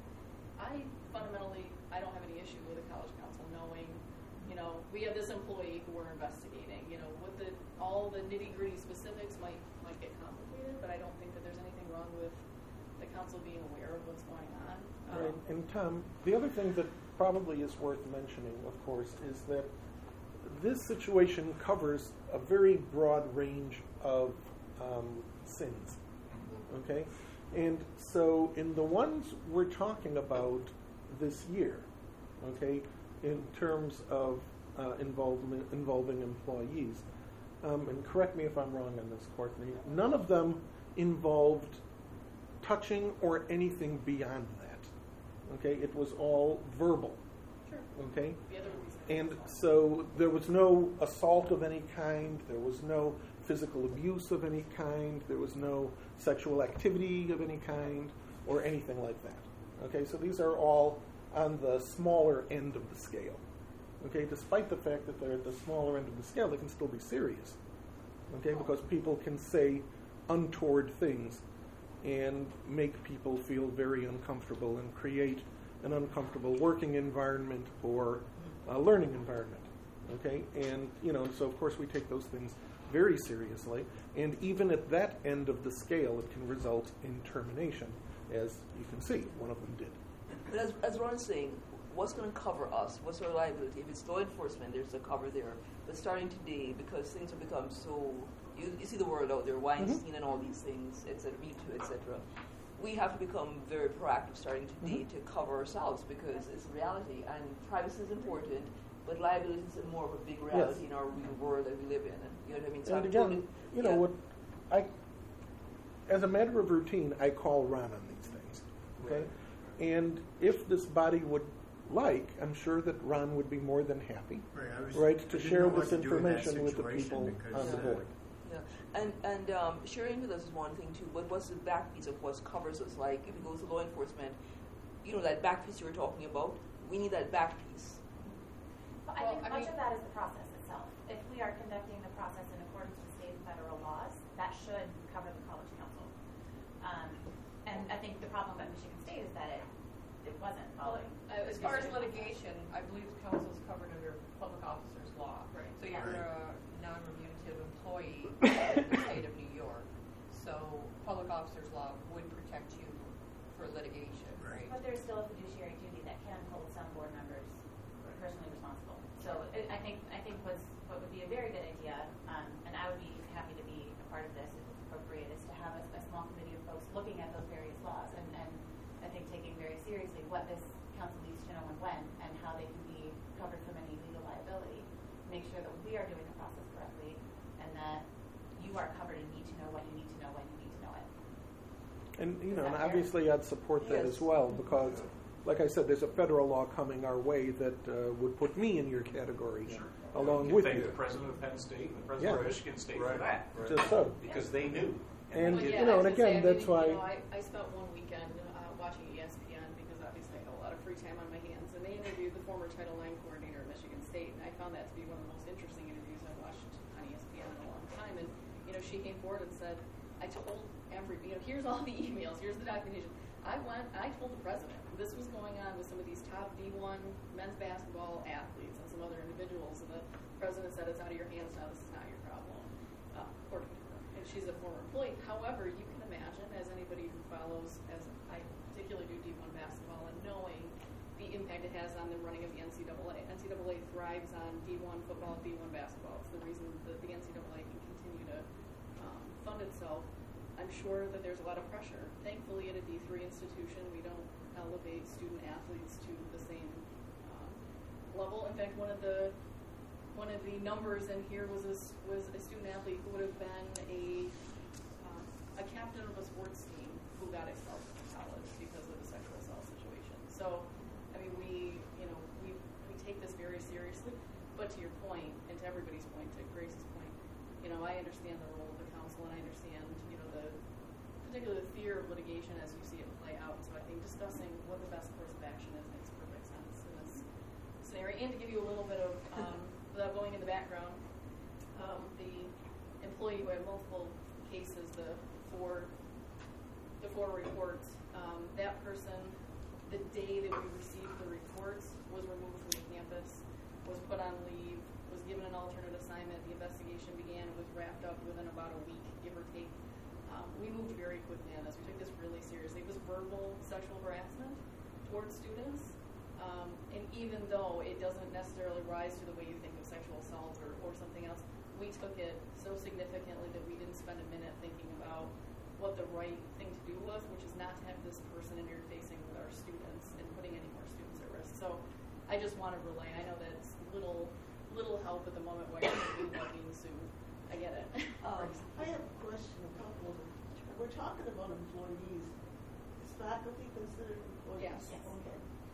I fundamentally, I don't have any issue with the college council knowing, you know, we have this employee who we're investigating. You know, what the, all the nitty gritty specifics might, might get complicated, but I don't think that there's anything wrong with the council being aware of what's going on. Um, Right. And Tom, the other thing that probably is worth mentioning, of course, is that this situation covers a very broad range of um, sins. Okay? And so in the ones we're talking about this year, okay, in terms of uh, involvement involving employees, um, and correct me if I'm wrong on this, Courtney, none of them involved touching or anything beyond that. Okay, it was all verbal. Sure. Okay, The other reason. and so there was no assault of any kind. There was no physical abuse of any kind. There was no sexual activity of any kind or anything like that. Okay, so these are all on the smaller end of the scale. Okay, despite the fact that they're at the smaller end of the scale, they can still be serious. Okay, because people can say untoward things and make people feel very uncomfortable and create an uncomfortable working environment or a learning environment. Okay, and you know, so of course we take those things very seriously, and even at that end of the scale, it can result in termination, as you can see, one of them did. But as, as Ron's saying, what's going to cover us? What's our liability? If it's law enforcement, there's a cover there. But starting today, because things have become so, you, you see the word out there, Weinstein mm-hmm. and all these things, et cetera, Me Too, et cetera. We have to become very proactive starting today mm-hmm. to cover ourselves because it's reality. And privacy is important, but liability is more of a big reality yes. in our real world that we live in. And, you know what I mean? So and I'm again, totally, you know, yeah. what I, as a matter of routine, I call Ron on these things. Okay? Right. And if this body would like, I'm sure that Ron would be more than happy, Right, I was- right, I to didn't share know what this to do in that information with the situation people because, on the uh, board. Yeah, and and um, sharing with us is one thing too. But what's the back piece of what covers us? Like if it goes to law enforcement, you know that back piece you were talking about. We need that back piece. Well, I Well, think I much mean- of that is the process itself. If we are conducting the process in accordance with state and federal laws, that should cover the college council. Um, and I think the problem at Michigan State is that it it wasn't following. Uh, As far as litigation, I believe the council is covered under public officers law. Right. So you're Right. a non-remunerative employee in the state of New York. So public officers law would protect you for litigation, right? But there's still a fiduciary duty that can hold some board members personally responsible. So it, I think I think was what would be a very good idea, um, and I would be happy to be a part of this if it's appropriate, is to have a, a small committee of folks looking at those various laws and, and I think taking very seriously what this council needs to know and when and how they can be covered from any legal liability. Make sure that we are doing the process correctly and that you are covered and need to know what you need to know when you need to know it. And you know, Is and that fair? obviously I'd support that Yes. as well because, like I said, there's a federal law coming our way that uh, would put me in your category Sure. along you with thank you. the president of Penn State and the president Yeah. of Michigan State Right. for that. Right. Just so. Because they knew. And, Well, they yeah, you know, I and was gonna again, say, I that's mean, why- you know, I, I spent one weekend uh, watching E S P N because obviously I have a lot of free time on my hands, and they interviewed the former Title nine coordinator at Michigan State, and I found that to be one of the most interesting interviews I've watched on E S P N in a long time. And you know, she came forward and said, "I told every, you know, here's all the emails, here's the documentation. I went, I told the president this was going on with some of these top D one men's basketball athletes and some other individuals, and the president said, it's out of your hands now. This is not your problem." Uh, according to her, and she's a former employee. However, you can imagine, as anybody who follows, as I particularly do D one basketball, and knowing the impact it has on the running of the N C double A. N C double A thrives on D one football, D one basketball. It's the reason that the N C double A can continue to um, fund itself, I'm sure that there's a lot of pressure. Thankfully, at a D three institution, we don't elevate student athletes to the same um, level. In fact, one of the one of the numbers in here was a, was a student athlete who would have been a um, a captain of a sports team who got expelled from college because of a sexual assault situation. So, I mean, we you know we we take this very seriously. But to your point, and to everybody's point, to Grace's point, you know, I understand the role of the council, and I understand, you know, the particular fear of litigation as you see it play out. So I think discussing what the best course of action is makes perfect sense in this scenario. And to give you a little bit of, um, without going in the background, um, the employee who had multiple cases, the four, the four reports, um, that person, the day that we received the reports, was removed from the campus, was put on leave, was given an alternate assignment. The investigation began. It was wrapped up within about a week, give or take. Um, we moved very quickly on this. We took this really seriously. It was verbal sexual harassment towards students. Um, and even though it doesn't necessarily rise to the way you think of sexual assault or, or something else, we took it so significantly that we didn't spend a minute thinking about what the right thing to do was, which is not to have this person interfacing with our students and putting any more students at risk. So I just want to relay. I know that it's little little help at the moment while you're thinking about being sued. I get it. Um, I have a question, a couple of them. We're talking about employees. Is faculty considered employees? Yes. Yes. Okay.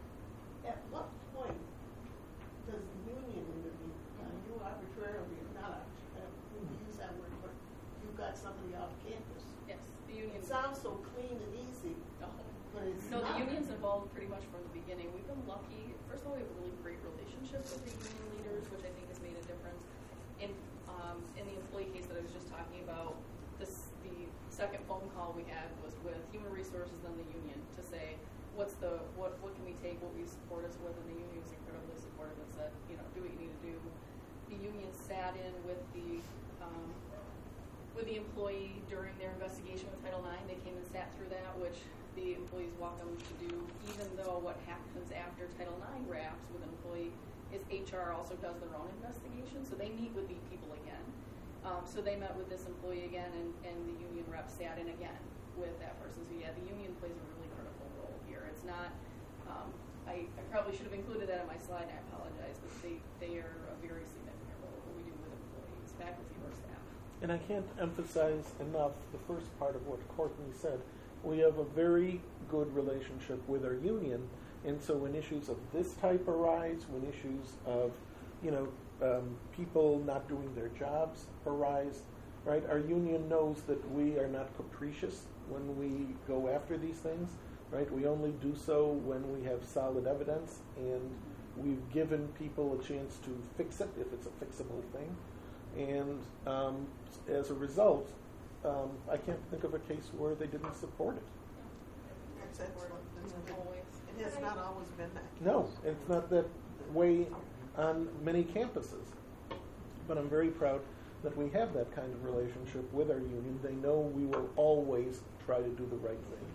At what point does the union intervene? Now, you arbitrarily, not arbitrarily, we use that word, but you've got somebody off campus. Yes, the union. It sounds so clean and easy, No, but it's no not. the union's involved pretty much from the beginning. We've been lucky. First of all, we have a really great relationship with the union leaders, which I think has made a difference. In um, in the employee case that I was just talking about, this, the second phone call we had was with Human Resources and the union to say, what's the what what can we take, what we support us with, and the union was incredibly supportive and said, you know, do what you need to do. The union sat in with the um, with the employee during their investigation with Title nine. They came and sat through that, which the employees want them to do, even though what happens after Title nine wraps with an employee is H R also does their own investigation, so they meet with the people again. Um, so they met with this employee again, and, and the union rep sat in again with that person. So yeah, the union plays a really critical role here. It's not, um, I, I probably should have included that in my slide, and I apologize, but they, they are a very significant role, what we do with employees, faculty, or staff. And I can't emphasize enough the first part of what Courtney said. We have a very good relationship with our union, and so when issues of this type arise, when issues of, you know, um, people not doing their jobs arise, right, our union knows that we are not capricious when we go after these things, right? We only do so when we have solid evidence, and we've given people a chance to fix it if it's a fixable thing. And um, as a result, um, I can't think of a case where they didn't support it. That's excellent. That's good. Always. It has not always been that. No, it's not that way on many campuses. But I'm very proud that we have that kind of relationship with our union. They know we will always try to do the right thing.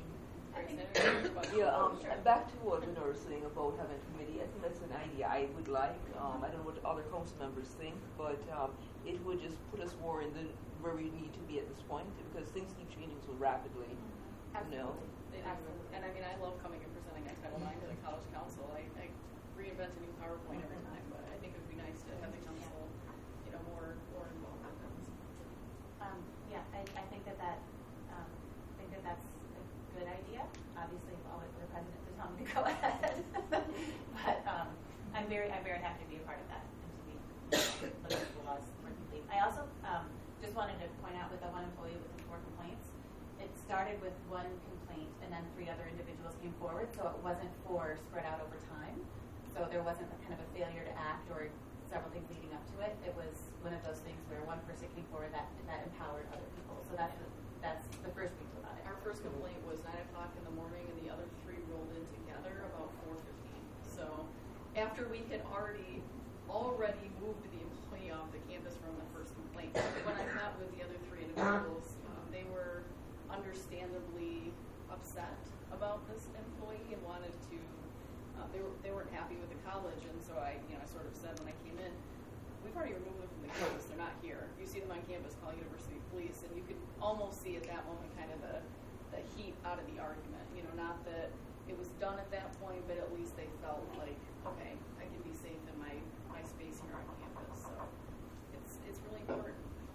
Yeah, um, and back to what Lenore was saying about having a committee, I think that's an idea I would like. Um, I don't know what other council members think, but um, it would just put us more in the where we need to be at this point, because things keep changing so rapidly. You know. They do. And I mean, I love coming and presenting at Title nine to the College Council. I, I reinvent a new PowerPoint every time, but I think it would be nice to have the council, you know, more more involved in things. Um, yeah, I, I think that that um, I think that that's a good idea. Obviously, I'll wait for the president to tell me to go ahead. But um, I'm very I'm very happy to be a part of that and to be looking at the laws more deeply. I also um, just wanted to point out with the one employee with the four complaints, it started with one complaint and then three other individuals came forward, so it wasn't for spread out over time. So there wasn't a kind of a failure to act or several things leading up to it. It was one of those things where one person came forward that that empowered other people. So that's the, that's the first piece about it. Our first complaint was nine o'clock in the morning, and the other three rolled in together about four fifteen. So after we had already already moved the employee off the campus from the first complaint, when I met with the other three individuals, um, they were understandably upset about this employee and wanted to. Uh, they were they weren't happy with the college, and so I you know I sort of said when I came in, we've already removed them from the campus, they're not here. You see them on campus, call University Police, and you could almost see at that moment kind of the, the heat out of the argument. You know, not that it was done at that point, but at least they felt like, okay, I can be safe in my, my space here on campus. So it's it's really important.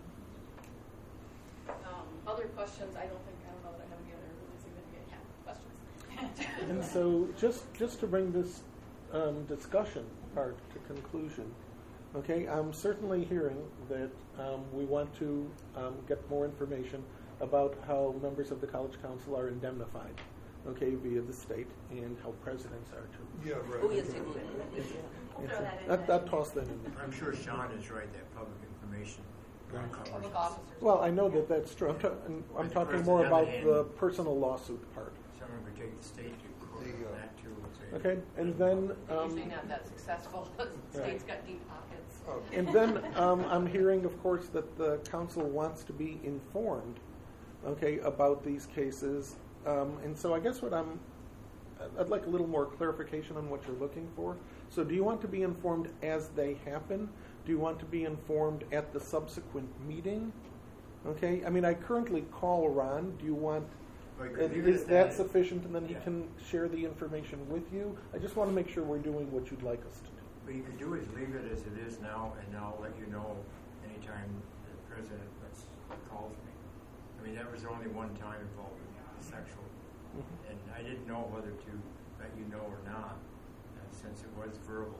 Um, other questions? I don't think, I don't know that I have any other really significant yeah, questions. And so just, just to bring this um, discussion part to conclusion, okay, I'm certainly hearing that um, we want to um, get more information about how members of the College Council are indemnified, okay, via the state, and how presidents are too. Yeah, right. Oh, yes, it would. We'll throw that in That, there. that toss that in there. I'm sure Sean is right that public information Right. covers Public us. officers. Well, I know that that's true. I'm, ta- I'm But talking the more person on about the the end- personal lawsuit part. Someone could take the state to court The, on uh, that too. and say- Okay, and then They're um, usually not that successful. The state's got deep pockets. Oh. and then um, I'm hearing, of course, that the council wants to be informed, okay, about these cases. Um, and so I guess what I'm, I'd like a little more clarification on what you're looking for. So do you want to be informed as they happen? Do you want to be informed at the subsequent meeting? Okay, I mean, I currently call Ron. Do you want, Well, you could uh, leave it is at that that. sufficient, and then he Yeah. can share the information with you? I just want to make sure we're doing what you'd like us to do. What you could do is leave it as it is now, and I'll let you know anytime the president lets- calls me. I mean, that was only one time involving sexual, Mhm. and I didn't know whether to let you know or not, uh, since it was verbal,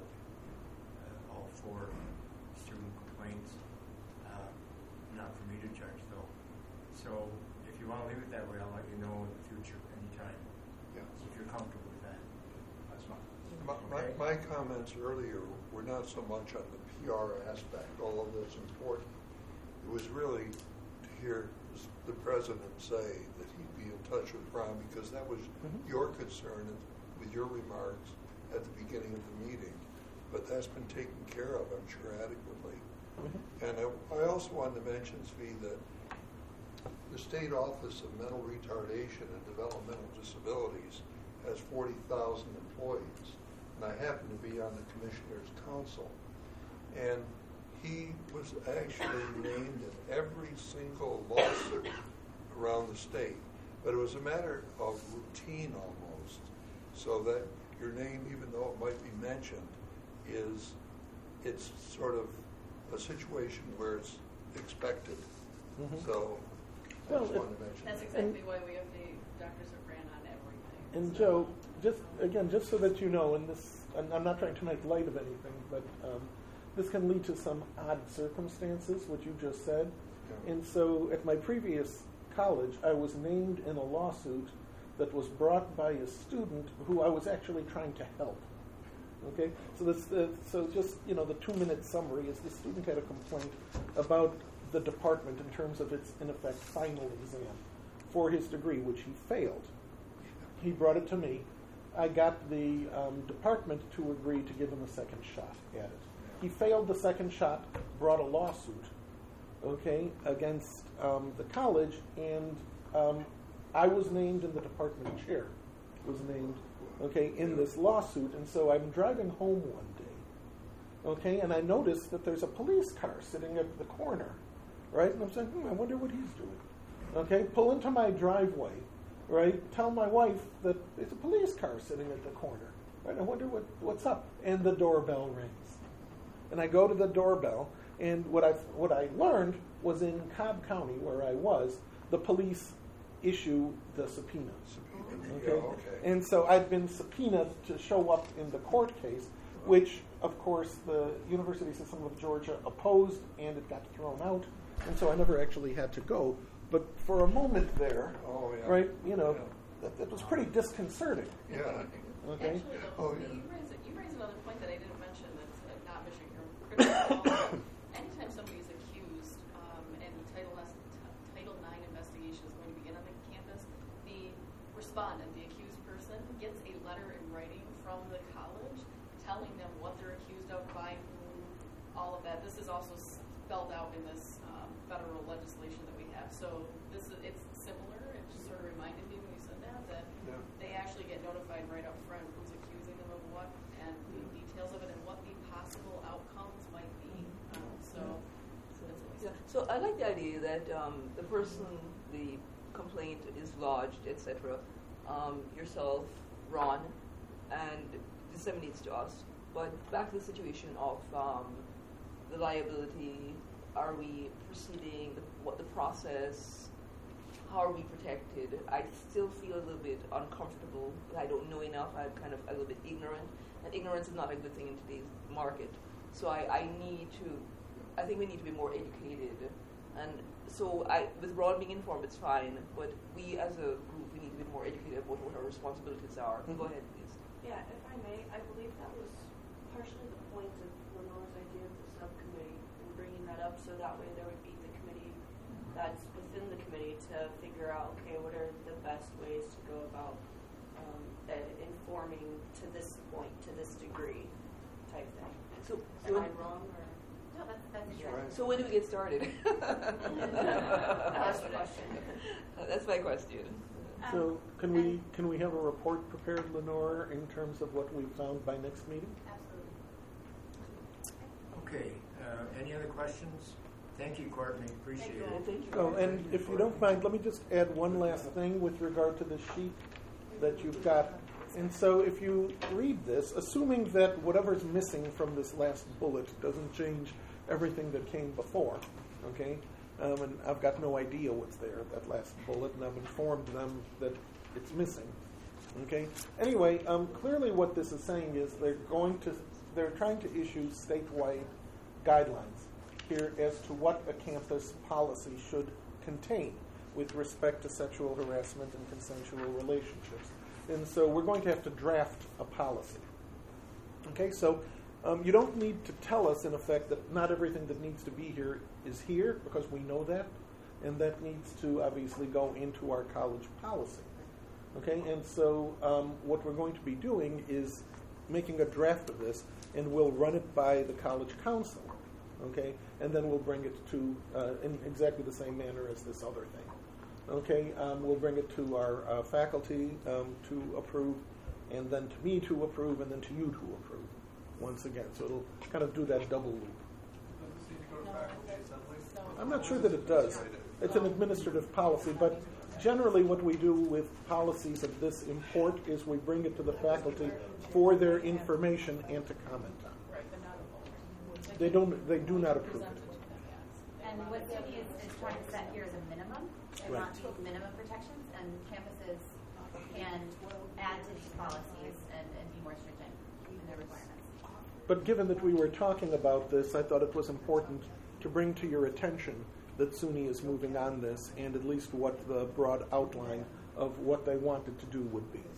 uh, all four student complaints. Uh, not for me to judge, though. So if you want to leave it that way, I'll let you know in the future, anytime, Yeah. if you're comfortable with that. That's fine. My, my, my comments earlier were not so much on the P R aspect, although that's important. It was really to hear s- the president say that he'd be in touch with Ron, because that was Mhm. your concern with your remarks at the beginning of the meeting. But that's been taken care of, I'm sure, adequately. Mhm. And I, I also wanted to mention, Svi, that the State Office of Mental Retardation and Developmental Disabilities has forty thousand employees, and I happen to be on the Commissioner's Council. And he was actually named in every single lawsuit around the state. But it was a matter of routine almost, so that your name, even though it might be mentioned, is, it's sort of a situation where it's expected. Mhm. So I Well, just it- wanted to mention That's that. exactly why we have the doctors of Brand on everything. And So- Joe, just again, just so that you know, and this, and I'm not trying to make light of anything, but um, this can lead to some odd circumstances, what you just said. Yeah. And so, at my previous college, I was named in a lawsuit that was brought by a student who I was actually trying to help. Okay, so this, uh, so just you know, the two-minute summary is the student had a complaint about the department in terms of its, in effect, final exam for his degree, which he failed. He brought it to me. I got the um, department to agree to give him a second shot at it. He failed the second shot, brought a lawsuit, okay, against um, the college, and um, I was named, and the department chair was named, okay, in this lawsuit. And so I'm driving home one day, okay, and I noticed that there's a police car sitting at the corner, right? And I'm saying, hmm, I wonder what he's doing. Okay, pull into my driveway, right? Tell my wife that there's a police car sitting at the corner, right? I wonder what, what's up. And the doorbell rings. And I go to the doorbell, and what I what I learned was in Cobb County, where I was, the police issue the subpoena. Yeah, Okay? okay. And so I'd been subpoenaed to show up in the court case, which, of course, the University System of Georgia opposed, and it got thrown out. And so I never actually had to go. But for a moment there, Oh, yeah. right, you know, Yeah. that, that was pretty disconcerting. Yeah. Okay? Actually, though, Oh, you, yeah. raise, you raise another point that I didn't mention that's uh, not mission critical. Anytime somebody's accused, um, and Title, S, Title nine investigation is going to begin on the campus, the respondent, the accused person, gets a letter in writing from the college telling them what they're accused of, by whom, all of that. This is also spelled out in this um, federal legislation that we have. So this is, it's similar. It just sort of reminded me when you said that, that Yeah. they actually get notified right up front who's accusing them of what and the details of it and what the possible outcomes might be. Um, say that um, the person, the complaint is lodged, et cetera, um, yourself, Ron, and disseminates to us. But back to the situation of um, the liability, are we proceeding, the, what the process, how are we protected? I still feel a little bit uncomfortable. I don't know enough. I'm kind of a little bit ignorant. And ignorance is not a good thing in today's market. So I, I need to, I think we need to be more educated. And so I, with Ron being informed, it's fine. But we as a group, we need to be more educated about what our responsibilities are. Mm-hmm. Go ahead, please. Yeah, if I may, I believe that was partially the point of Lenore's idea of the subcommittee and bringing that up, so that way there would be the committee that's within the committee to figure out, okay, what are the best ways to go about um, uh, informing to this point, to this degree, type thing. So, am so I wrong or? No, that's that's true. Right. So when do we get started? That's the question. That's my question. So can we can we have a report prepared, Lenore, in terms of what we found by next meeting? Absolutely. Okay, uh, any other questions? Thank you, Courtney, appreciate Thank you. it. Thank you. Oh, and if you don't mind, let me just add one last thing with regard to the sheet that you've got. And so if you read this, assuming that whatever's missing from this last bullet doesn't change everything that came before, okay? Um, and I've got no idea what's there, that last bullet, and I've informed them that it's missing, okay? Anyway, um, clearly what this is saying is they're going to, they're trying to issue statewide guidelines here as to what a campus policy should contain with respect to sexual harassment and consensual relationships. And so we're going to have to draft a policy. Okay, so um, you don't need to tell us, in effect, that not everything that needs to be here is here, because we know that, and that needs to obviously go into our college policy. Okay, and so um, what we're going to be doing is making a draft of this, and we'll run it by the college council. Okay, and then we'll bring it to uh, in exactly the same manner as this other thing. Okay, um, we'll bring it to our uh, faculty um, to approve, and then to me to approve, and then to you to approve once again. So it'll kind of do that double loop. I'm not sure that it does. It's an administrative policy, but generally what we do with policies of this import is we bring it to the faculty for their information and to comment on. Right, but not a vote. They don't. They do not approve Presented it. to them, yes. And what Cindy is, is trying to set here is a minimum, and Right. not these minimum protections, and campuses can add to these policies and, and be more stringent in their requirements. But given that we were talking about this, I thought it was important to bring to your attention that SUNY is moving on this, and at least what the broad outline of what they wanted to do would be.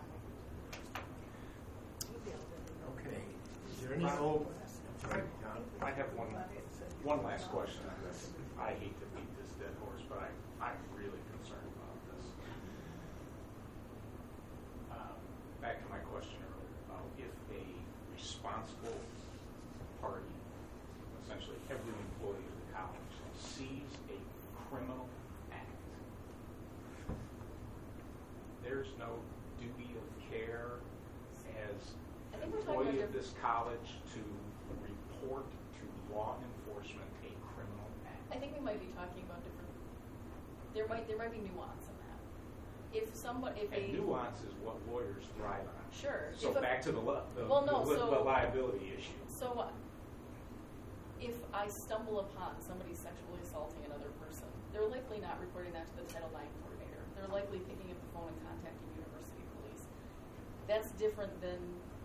Okay, is there any old, sorry, Tom? I have one, one last question on this. I hate to beat this dead horse, but I, I'm really concerned about this. Um, back to my question earlier about if a responsible party, essentially every employee of the college, sees a criminal act, there's no duty of care as I an think we're talking employee about of this college to report to law enforcement a criminal act. I think we might be talking about different. There might there might be nuance in that. If somebody, if And a nuance is what lawyers thrive on. sure. So if a- back to the, li- the, Well, no, the, li- so- the liability issue. So what? If I stumble upon somebody sexually assaulting another person, they're likely not reporting that to the Title nine coordinator. They're likely picking up the phone and contacting university police. That's different than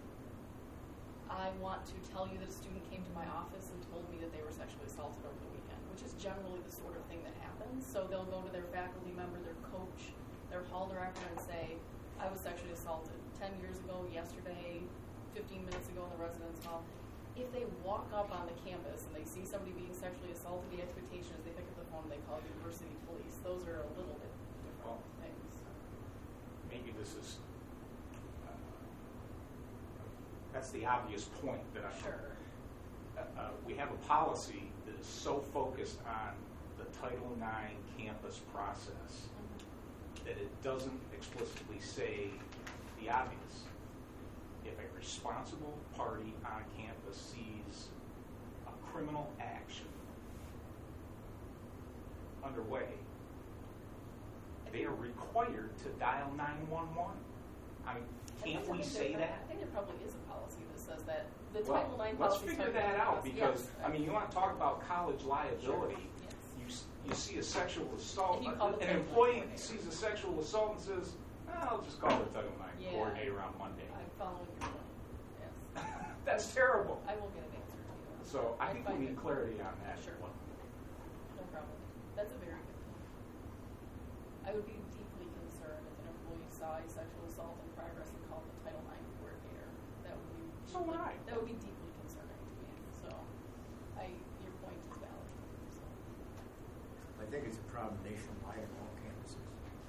I want to tell you that a student came to my office and told me that they were sexually assaulted over the weekend, which is generally the sort of thing that happens. So they'll go to their faculty member, their coach, their hall director, and say, I was sexually assaulted ten years ago, yesterday, fifteen minutes ago in the residence hall. If they walk up on the campus and they see somebody being sexually assaulted, the expectation is they pick up the phone and they call university police. Those are a little bit different things. Maybe this is, uh, that's the obvious point that I. Sure. Uh, uh, we have a policy that is so focused on the Title nine campus process that it doesn't explicitly say the obvious. If a responsible party on campus sees a criminal action, underway, they are required to dial nine one one. I mean, can't we say that? I think there probably is a policy that says that. The Well, Title nine let's policy. figure that out, because, yes. I mean, you want to talk about college liability. Yes. You, s- you see a sexual assault, And you call the an Title employee nine sees a sexual assault and says, oh, I'll just call the Title nine Yeah. coordinator on Monday. I'm following your point. Yes. That's terrible. I will get an answer to you. So I think find we need it- clarity on that. Sure. No problem. That's a very good point. I would be deeply concerned if an employee saw a sexual assault in progress and called the Title nine coordinator. That would be. So would I. That would be deeply concerning to me. So, I your point is valid. So. I think it's a problem nationwide on all campuses.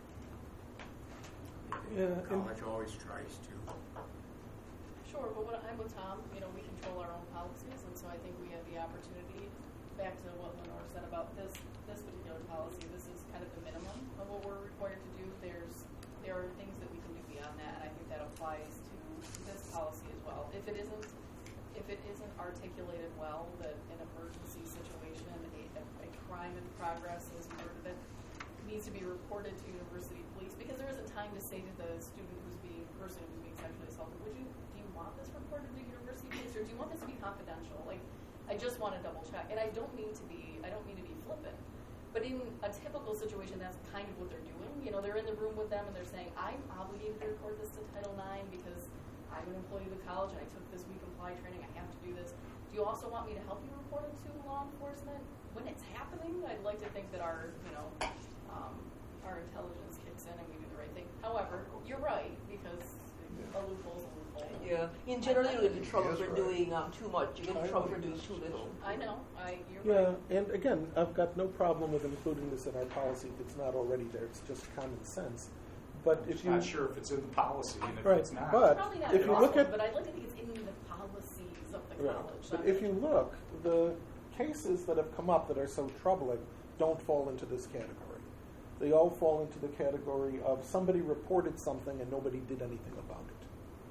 Yeah, The and- college always tries to. Sure, but what I'm with Tom, you know, we control our own policies, and so I think we have the opportunity, back to what Lenore said about this, this particular policy, this is kind of the minimum of what we're required to do. There's, there are things that we can do beyond that, and I think that applies to this policy as well. If it isn't, if it isn't articulated well, that an emergency situation, a, a crime in progress, as we heard of it, needs to be reported to university police, because there isn't time to say to the student who's being, person who's being sexually assaulted, would you, do you want this reported to university police, or do you want this to be confidential? Like, I just want to double check, and I don't mean to be, I don't mean to be flippant, but in a typical situation, that's kind of what they're doing. You know, they're in the room with them, and they're saying, I'm obligated to report this to Title nine because I'm an employee of the college, and I took this week apply training, I have to do this. Do you also want me to help you report it to law enforcement? When it's happening, I'd like to think that our, you know, um, our intelligence kicks in and we do the right thing. However, you're right, because a loophole's a loophole. Yeah. In general, you get in trouble Yes, for right. doing um, too much. You get in trouble for doing too little. I know, I, you're Yeah, right. and again, I've got no problem with including this in our policy if it's not already there. It's just common sense. But if I'm you not sure if it's in the policy, and if right, it's not. but Probably not if at you all, look at but I'd like to think it's in the policies of the right, college. but not if in- you look, the cases that have come up that are so troubling don't fall into this category. They all fall into the category of somebody reported something and nobody did anything about it.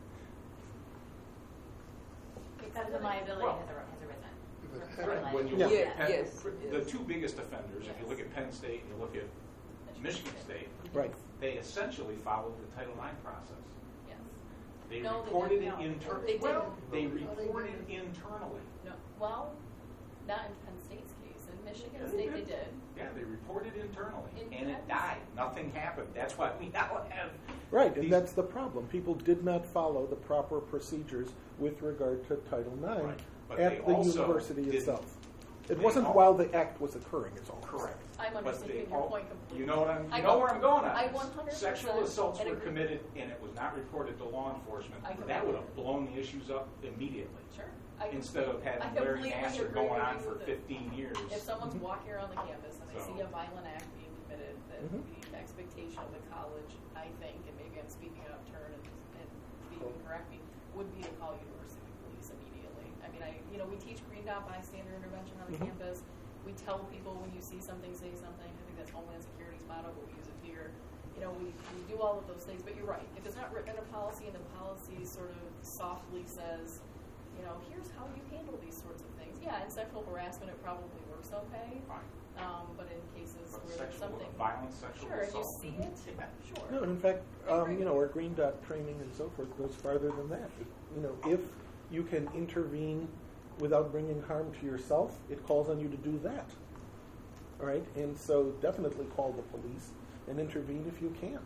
Because the liability Well- has ar- has arisen. If it For- for happened when you liability. Yeah. Penn- yes, The yes. two biggest offenders, if you look at Penn State and you look at Michigan State, Right. they essentially followed the Title nine process. Yes. They No, they reported didn't, it no. internally. They Well, didn't. they No, they reported didn't. internally. No, well, not in Penn State's case. In Michigan Yeah, they State, they did. did. Yeah, they reported internally, In and it Penn died. Nothing happened. That's why we now have Right, these- and that's the problem. People did not follow the proper procedures with regard to Title nine Right, but at they the also university didn't- itself. It they wasn't al- while the act was occurring, it's all. correct. I'm But understanding they your all- point completely. You know what I'm. You I know one- where I'm going on I this. one hundred percent Sexual assaults were agree. committed, and it was not reported to law enforcement. I That completely- would have blown the issues up immediately. Sure. I Instead of completely- I having Larry completely Nassar agree going with on you for that fifteen years. If someone's walking around the campus and they So- see a violent act being committed, that Mhm. the expectation of the college, I think, and maybe I'm speaking out of turn and, and you can correct me, would be to call university police immediately. I mean, I, you know, we teach green dot bystander intervention on the Mhm. campus. We tell people when you see something, say something. I think that's Homeland Security's motto, but we use it here. You know, we, we do all of those things, but you're right. If it's not written in a policy and the policy sort of softly says, you know, here's how you handle these sorts of things. Yeah, in sexual harassment, it probably works okay. Fine. Um, but in cases But where there's sexual, something, violent sexual sure, and you assault. see it, Yeah. sure. No, and in fact, um, you know, our green dot training and so forth goes farther than that. It, you know, if you can intervene without bringing harm to yourself, it calls on you to do that. All right, and so definitely call the police and intervene if you can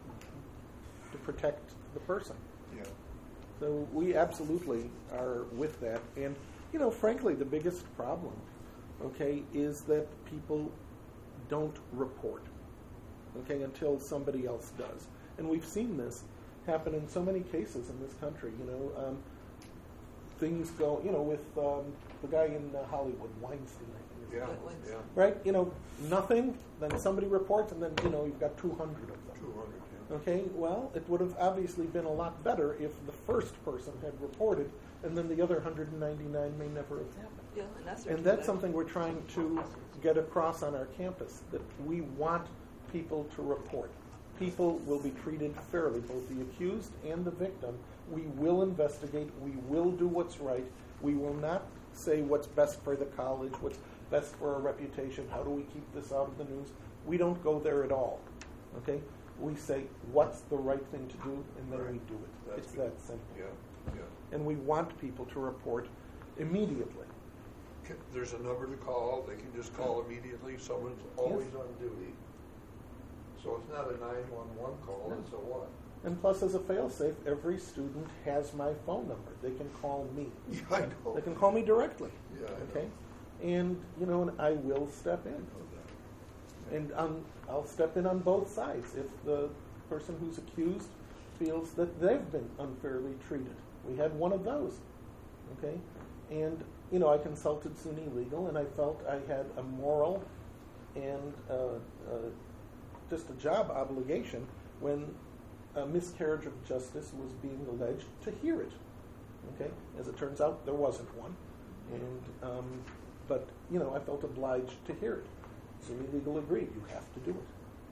to protect the person. Yeah. So we absolutely are with that. And, you know, frankly, the biggest problem, okay, is that people don't report, okay, until somebody else does. And we've seen this happen in so many cases in this country, you know. Um, things go, you know, with um, the guy in uh, Hollywood, Weinstein, I think his Yeah, name was. yeah. Right? You know, nothing, then somebody reports, and then, you know, you've got two hundred of them. two hundred, yeah. Okay, well, it would have obviously been a lot better if the first person had reported, and then the other one hundred ninety-nine may never have happened. Yeah, and that's And that's something we're trying to get across on our campus, that we want people to report. People will be treated fairly, both the accused and the victim. We will investigate. We will do what's right. We will not say what's best for the college. What's best for our reputation? How do we keep this out of the news? We don't go there at all. Okay? We say, what's the right thing to do, and then Right. we do it. That's it's good. that simple. Yeah, yeah. And we want people to report immediately. Ca- There's a number to call. They can just call immediately. Someone's always on duty. So it's not a nine one one call, it's a what? And plus, as a fail-safe, every student has my phone number. They can call me. Yeah, I know. They can call me directly. Yeah, I know. Okay? And, you know, and I will step I in. know that. And um, I'll step in on both sides if the person who's accused feels that they've been unfairly treated. We had one of those, okay? And, you know, I consulted SUNY Legal, and I felt I had a moral and uh, uh, just a job obligation when a miscarriage of justice was being alleged to hear it, okay? As it turns out, there wasn't one. And, um, but, you know, I felt obliged to hear it. SUNY Legal agreed, you have to do it.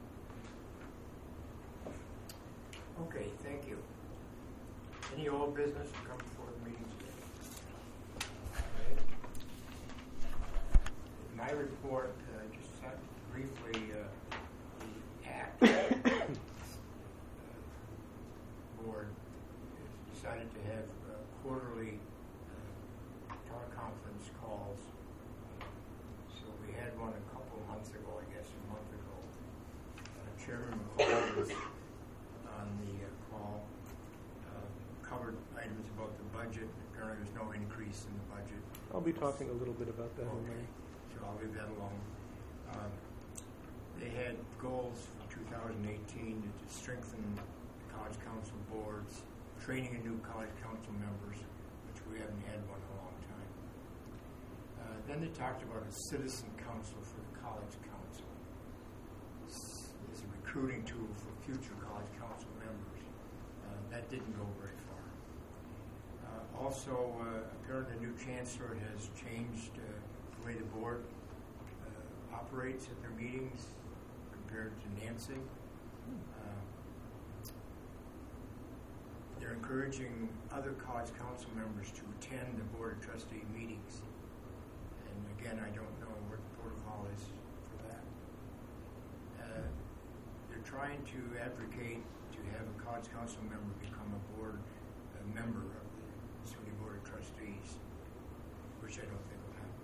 Okay, thank you. Any old business to come before the meeting today? Okay. My report, uh, just uh, briefly, uh, the ACT uh, board has decided to have uh, quarterly uh, teleconference calls. So we had one a couple months ago, I guess, a month ago. Uh, Chairman McCall was on the uh, call, uh, covered items about the budget. Apparently there's no increase in the budget. I'll be talking a little bit about that in Okay, May. so I'll leave that alone. Um, they had goals for two thousand eighteen to strengthen college council boards, training in new college council members, which we haven't had one in a long time. Uh, then they talked about a citizen council for the college council. It's a recruiting tool for future college council members. Uh, that didn't go very far. Uh, also, uh, apparently the new chancellor has changed uh, the way the board uh, operates at their meetings compared to Nancy. Uh, they're encouraging other college council members to attend the board of trustee meetings. And again, I don't know what the protocol is for that. Uh, they're trying to advocate to have a college council member become a board a member of the SUNY Board of Trustees, which I don't think will happen.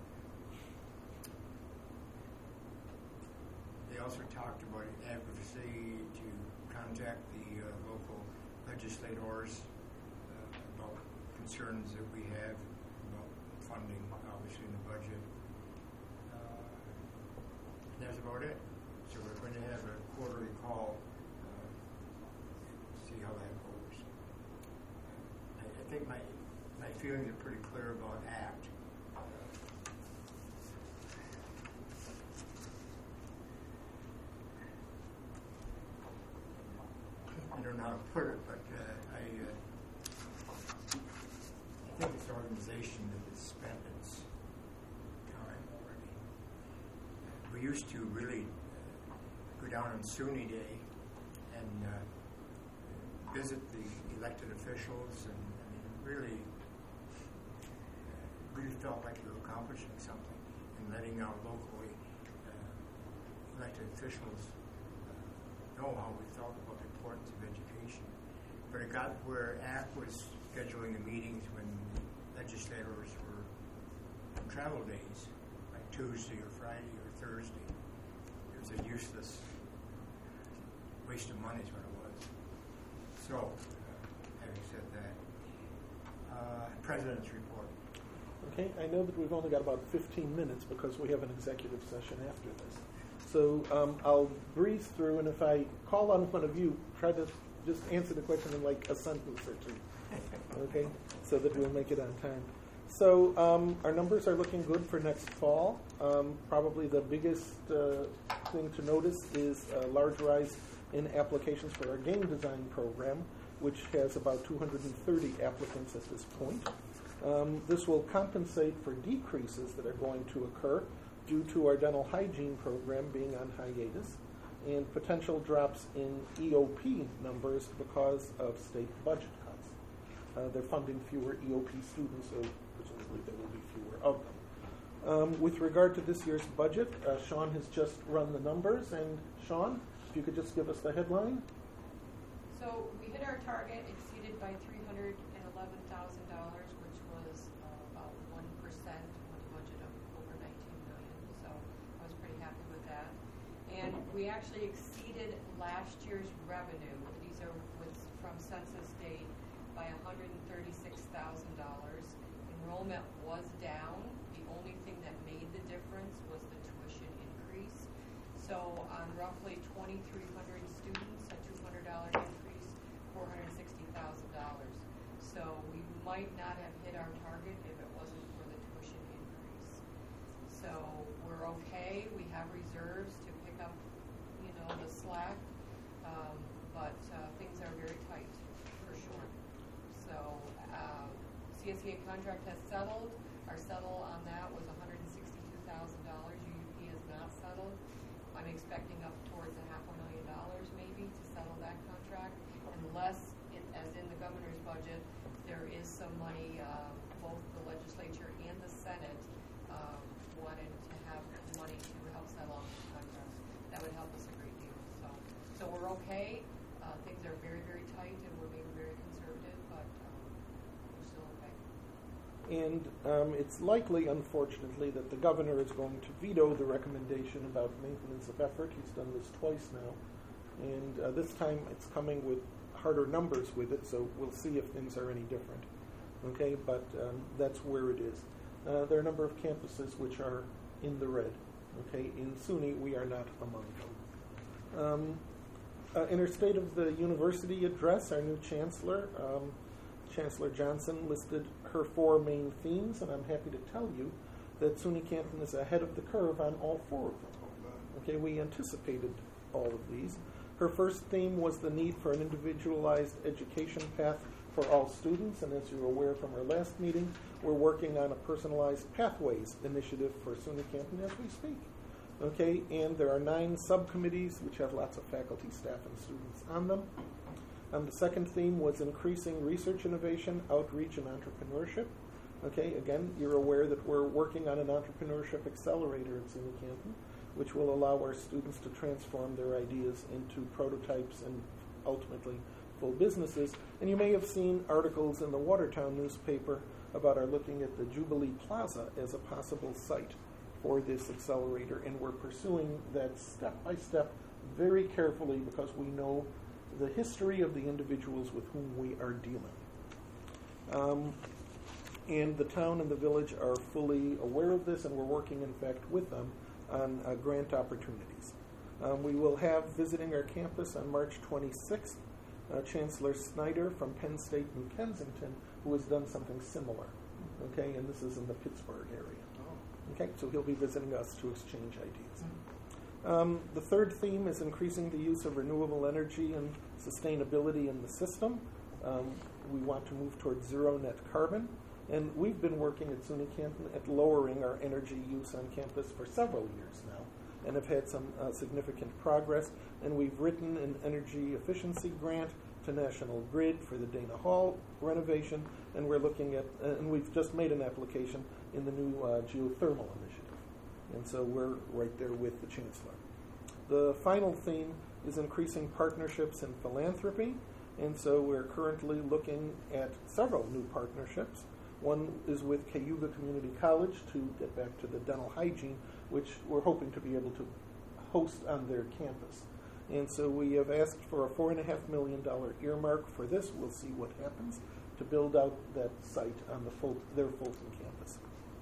They also talked about advocacy to contact the uh, local legislators uh, about concerns that we have about funding, obviously, in the budget. Uh, and that's about it. So we're going to have a quarterly call, uh, see how that goes. Uh, I, I think my my feelings are pretty clear about ACT. I don't know how to put it, but uh, I, uh, I think it's an organization that has spent its time already. We used to really uh, go down on SUNY Day and uh, visit the elected officials, and I mean, really, uh, really felt like you were accomplishing something and letting our locally uh, elected officials know how we felt about the importance of education. But it got where A C T was scheduling the meetings when legislators were on travel days, like Tuesday or Friday or Thursday. It was a useless waste of money is what it was. So, uh, having said that, uh, President's report. Okay, I know that we've only got about fifteen minutes because we have an executive session after this. So um, I'll breeze through, and if I call on one of you, try to just answer the question in like a sentence or two, okay, so that we'll make it on time. So um, our numbers are looking good for next fall. Um, probably the biggest uh, thing to notice is a large rise in applications for our game design program, which has about two hundred thirty applicants at this point. Um, this will compensate for decreases that are going to occur due to our dental hygiene program being on hiatus, and potential drops in E O P numbers because of state budget cuts. Uh, they're funding fewer E O P students, so presumably there will be fewer of them. Um, with regard to this year's budget, uh, Sean has just run the numbers, and Sean, if you could just give us the headline. So we hit our target, exceeded by three hundred eleven thousand dollars, which was uh, about one percent with a budget of over nineteen million dollars. So I was pretty happy with that. And we actually exceeded last year's revenue. These are with, from census date by one hundred thirty-six thousand dollars. Enrollment was down. The only thing that made the difference was the tuition increase. So on roughly twenty-three hundred students, a two hundred dollars increase, four hundred sixty thousand dollars. So we might not have hit our target if it wasn't for the tuition increase. So we're okay. We have reserves to pick up, you know, the slack, um, but uh, things are very tight for sure. So uh, C S E A contract has settled. Our settle on that was one hundred sixty-two thousand dollars. U U P is not settled. I'm expecting up towards a half a million dollars maybe to settle that contract, unless, it, as in the governor's budget, there is some money, uh, both the legislature and the Senate uh, wanted to have money to help settle off the contracts. That would help us a great deal. So, so we're okay. Uh, things are very, very tight, and we're being very conservative, but um, we're still okay. And um, it's likely, unfortunately, that the governor is going to veto the recommendation about maintenance of effort. He's done this twice now. And uh, this time it's coming with harder numbers with it, so we'll see if things are any different. Okay, but um, that's where it is. Uh, there are a number of campuses which are in the red. Okay, in SUNY we are not among them. Um, uh, in her State of the University address, our new chancellor, um, Chancellor Johnson, listed her four main themes, and I'm happy to tell you that SUNY Canton is ahead of the curve on all four of them. Okay, we anticipated all of these. Her first theme was the need for an individualized education path for all students, and as you're aware from our last meeting, we're working on a personalized pathways initiative for SUNY Canton as we speak. Okay, and there are nine subcommittees which have lots of faculty, staff, and students on them. Um, the second theme was increasing research innovation, outreach, and entrepreneurship. Okay, again, you're aware that we're working on an entrepreneurship accelerator at SUNY Canton, which will allow our students to transform their ideas into prototypes and ultimately full businesses. And you may have seen articles in the Watertown newspaper about our looking at the Jubilee Plaza as a possible site for this accelerator, and we're pursuing that step by step very carefully because we know the history of the individuals with whom we are dealing. Um, and the town and the village are fully aware of this, and we're working, in fact, with them on uh, grant opportunities. Um, we will have visiting our campus on March twenty-sixth uh, Chancellor Snyder from Penn State New Kensington, who has done something similar. Okay, and this is in the Pittsburgh area. Okay, so he'll be visiting us to exchange ideas. Um, the third theme is increasing the use of renewable energy and sustainability in the system. Um, we want to move towards zero net carbon. And we've been working at SUNY Canton at lowering our energy use on campus for several years now and have had some uh, significant progress. And we've written an energy efficiency grant to National Grid for the Dana Hall renovation, and we're looking at, uh, and we've just made an application in the new uh, geothermal initiative. And so we're right there with the Chancellor. The final theme is increasing partnerships in philanthropy, and so we're currently looking at several new partnerships. One is with Cayuga Community College to get back to the dental hygiene, which we're hoping to be able to host on their campus. And so we have asked for a four and a half million dollar earmark for this. We'll see what happens to build out that site on the Fult- their Fulton campus.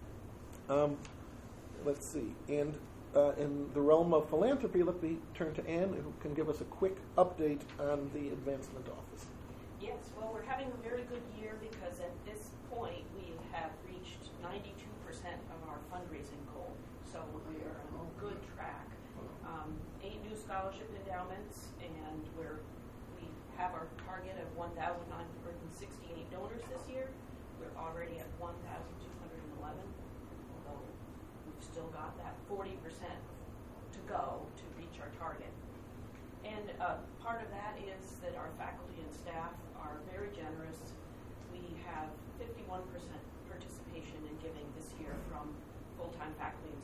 Um, let's see. And uh, in the realm of philanthropy, let me turn to Anne, who can give us a quick update on the advancement office. Yes, well, we're having a very good year because at this point we have reached ninety-two percent of our fundraising goal. So we are on a good track. Um, eight new scholarship endowments, and we're, we have our target of one thousand nine hundred sixty-eight donors this year. We're already at one thousand two hundred eleven, although we've still got that forty percent to go to reach our target. And uh, part of that is that our faculty and staff are very generous. We have fifty-one percent participation in giving this year from full-time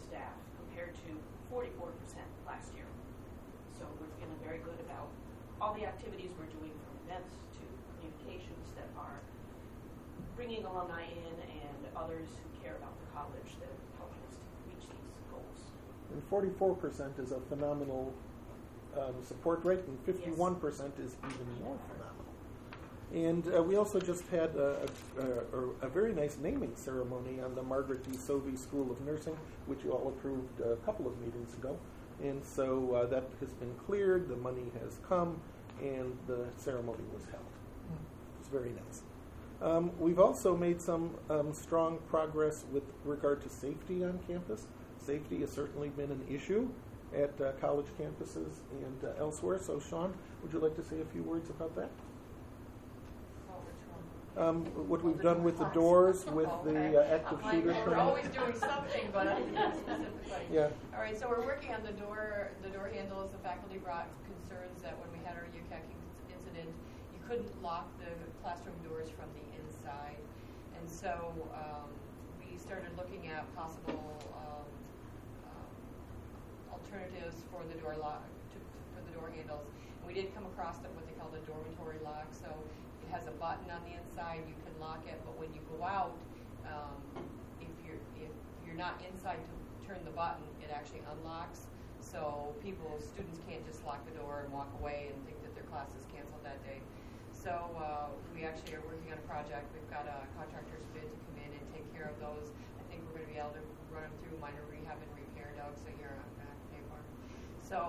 staff compared to forty-four percent last year. So we're feeling very good about all the activities we're doing, from events to communications that are bringing alumni in and others who care about the college that are helping us to reach these goals. And forty-four percent is a phenomenal um, support rate, and fifty-one percent is even more phenomenal. And uh, we also just had a, a, a, a very nice naming ceremony on the Margaret D. Sovey School of Nursing, which you all approved a couple of meetings ago. And so uh, that has been cleared, the money has come, and the ceremony was held. It's very nice. Um, we've also made some um, strong progress with regard to safety on campus. Safety has certainly been an issue at uh, college campuses and uh, elsewhere. So, Sean, would you like to say a few words about that? Um, what we've done with the doors, with the uh, active I'm shooter like, training. we're always doing something, but I didn't specifically. Yeah. All right, so we're working on the door, the door handles. The faculty brought concerns that when we had our U C A C incident, you couldn't lock the classroom doors from the inside, and so um, we started looking at possible um, um, alternatives for the door lock, to, for the door handles. And we did come across them, what they call the dormitory lock. So it has a button on the inside, you can lock it, but when you go out, um, if you're if you're not inside to turn the button, it actually unlocks. So people, students can't just lock the door and walk away and think that their class is canceled that day. So uh, we actually are working on a project. We've got a contractor's bid to come in and take care of those. I think we're going to be able to run them through minor rehab and repair, Doug, so you're on back pay for them. So,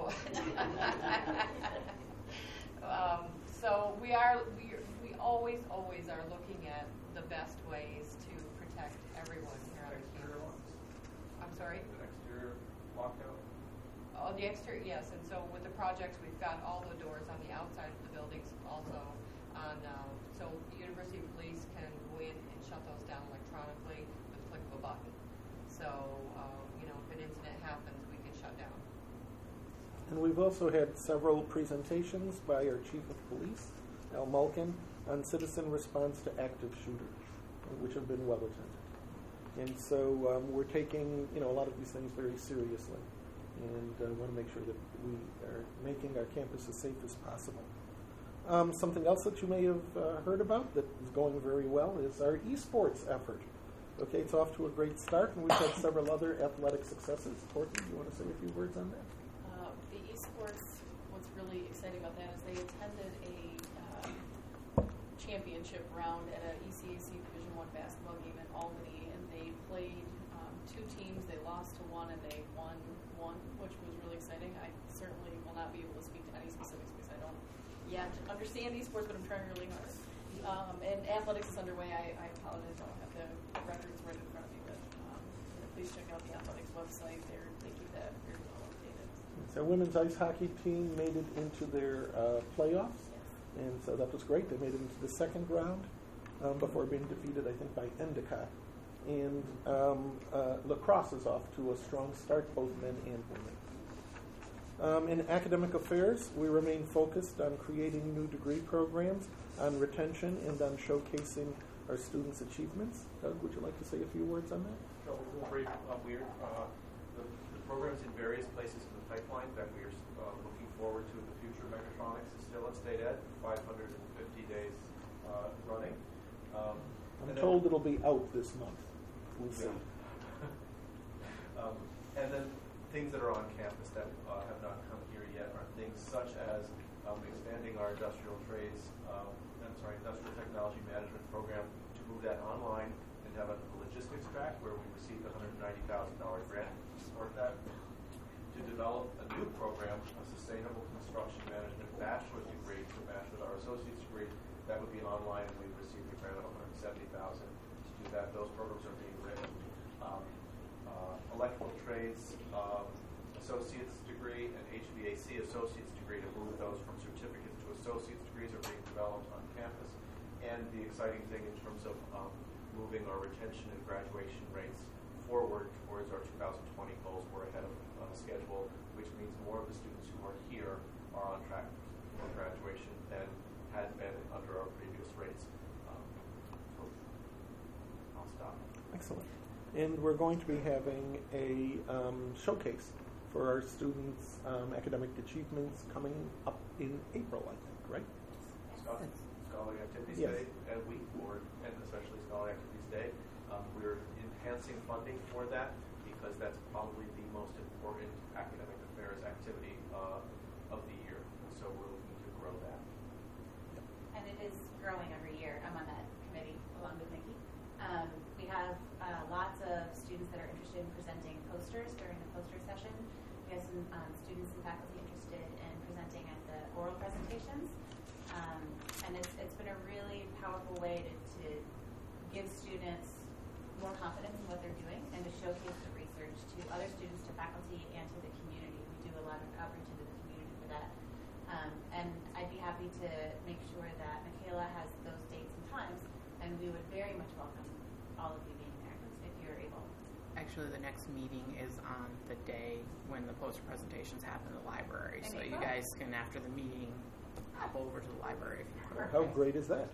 um, so we are, we are, we always, always are looking at the best ways to protect everyone here on campus. I'm sorry? The exterior lockout? Oh, the exterior, yes. And so with the projects, we've got all the doors on the outside of the buildings also on, uh, so University Police can go in and shut those down electronically with a click of a button. So, uh, you know, if an incident happens, we can shut down. And we've also had several presentations by our Chief of Police, Al Malkin, on citizen response to active shooters, which have been well attended. And so um, we're taking, you know, a lot of these things very seriously, and uh, want to make sure that we are making our campus as safe as possible. Um, something else that you may have uh, heard about that is going very well is our esports effort. Okay, it's off to a great start, and we've had several other athletic successes. Courtney, do you want to say a few words on that? Uh, the esports, what's really exciting about that is they attended a uh, championship round at a E C A C Division One basketball game in Albany, and they played um, two teams. They lost to one, and they won one, which was really exciting. I certainly will not be able to speak to any specifics because I don't yet understand esports, but I'm trying really hard. Um, and athletics is underway. I, I apologize, I don't have the records right in front of me, but um, please check out the athletics website. They're, they keep that very well updated. So our women's ice hockey team made it into their uh, playoffs, Yes. and so that was great. They made it into the second round um, before being defeated, I think, by Endicott. And um, uh, lacrosse is off to a strong start, both men and women. Um, in academic affairs, we remain focused on creating new degree programs, on retention, and on showcasing our students' achievements. Doug, would you like to say a few words on that? No, we'll brief. Uh, we're, uh, the, the program's in various places in the pipeline that we're uh, looking forward to. The future of mechatronics is still at State Ed, five hundred fifty days uh, running. Um, I'm told it'll be out this month. We'll see. Yeah. um, and then things that are on campus that uh, have not come here yet are things such as um, expanding our industrial trades, um, I'm sorry, industrial technology management program to move that online and have a logistics track where we received a one hundred ninety thousand dollars grant to support that. To develop a new program, a sustainable construction management bachelor's degree to match with our associate's degree. That would be online, and we've received a grant of one hundred seventy thousand dollars to do that. Those programs are being written. Um, uh, electrical trades um, associate's degree and H V A C associate's degree, to move those from certificates to associate's degrees, are being developed on campus. And the exciting thing in terms of um, moving our retention and graduation rates forward towards our two thousand twenty goals, we're ahead of uh, schedule, which means more of the students who are here are on track for graduation than had been under our previous rates. Um, so I'll stop. Excellent. And we're going to be having a um, showcase for our students' um, academic achievements coming up in April, I think, right? Schol- Scholarly Activities Yes. Day and Week, or, and especially Scholarly Activities Day. Um, we're enhancing funding for that because that's probably the most important academic affairs activity uh, of the year. So we're looking to grow that. And it is growing every year. I'm on that committee along with Nikki. Um, we have uh, lots of students that are interested in presenting posters during the poster session. We have some um, students and faculty interested in presenting at the oral presentations. Um, and it's, it's been a really powerful way to, to give students more confidence in what they're doing and to showcase the research to other students, to faculty, and to the community. We do a lot of outreach into the community for that. Um, and I'd be happy to make sure that Michaela has those dates and times, and we would very much welcome all of you being there if you're able. Actually, the next meeting is on the day when the poster presentations happen in the library. In So you April? guys can, after the meeting, hop over to the library if you want. How great is that?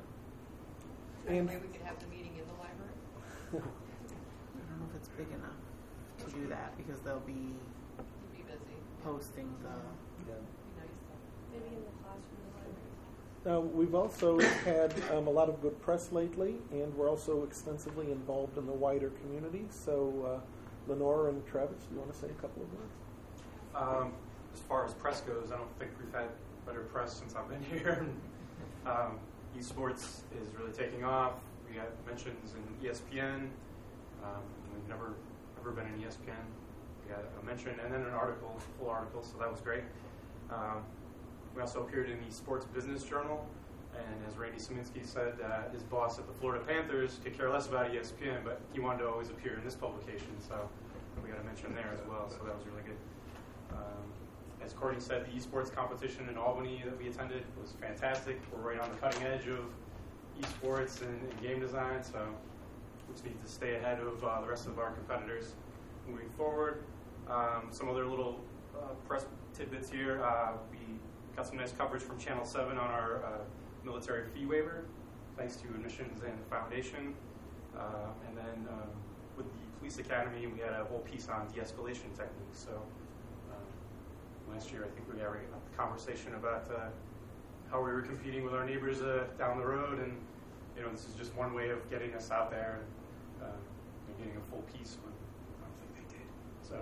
And Maybe we could have the meeting in the library. I don't know if it's big enough to do that because they'll be You'd be busy. posting the. yeah. Be nice though. Maybe in the classroom in the library. Now, we've also had um, a lot of good press lately, and we're also extensively involved in the wider community. So, uh, Lenore and Travis, do you want to say a couple of words? Um, as far as press goes, I don't think we've had better press since I've been here. um, esports is really taking off. We have mentions in E S P N. Um, we've never ever been in E S P N. We got a mention and then an article, full article, so that was great. Um, we also appeared in the Sports Business Journal, and as Randy Szyminski said, uh, his boss at the Florida Panthers could care less about E S P N, but he wanted to always appear in this publication, so we got a mention there as well, so that was really good. Um, as Courtney said, the esports competition in Albany that we attended was fantastic. We're right on the cutting edge of esports and, and game design, so we just need to stay ahead of uh, the rest of our competitors moving forward. Um, some other little uh, press tidbits here. Uh, we got some nice coverage from Channel seven on our uh, military fee waiver, thanks to Admissions and the Foundation. Uh, and then um, with the Police Academy, we had a whole piece on de-escalation techniques. So um, last year, I think we had a conversation about uh, how we were competing with our neighbors uh, down the road, and you know, this is just one way of getting us out there and, uh, and getting a full piece when I don't think they did. So.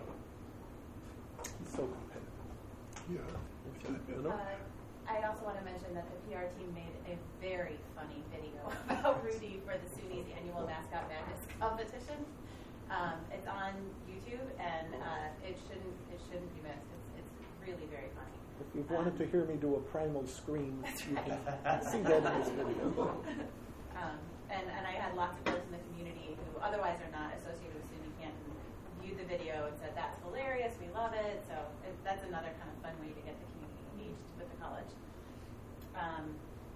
He's so competitive. Yeah. Lenore? Uh, I also want to mention that the P R team made a very funny video about Rudy for the SUNY's annual Mascot Madness competition. Um, it's on YouTube, and uh, it shouldn't it shouldn't be missed. It's, it's really very funny. If you've wanted to hear me do a primal scream, you can see that in this video. Um, and, and I had lots of folks in the community who otherwise are not associated with SUNY Canton viewed the video and said, that's hilarious, we love it. So it, that's another kind of fun way to get the community engaged with the college. Um,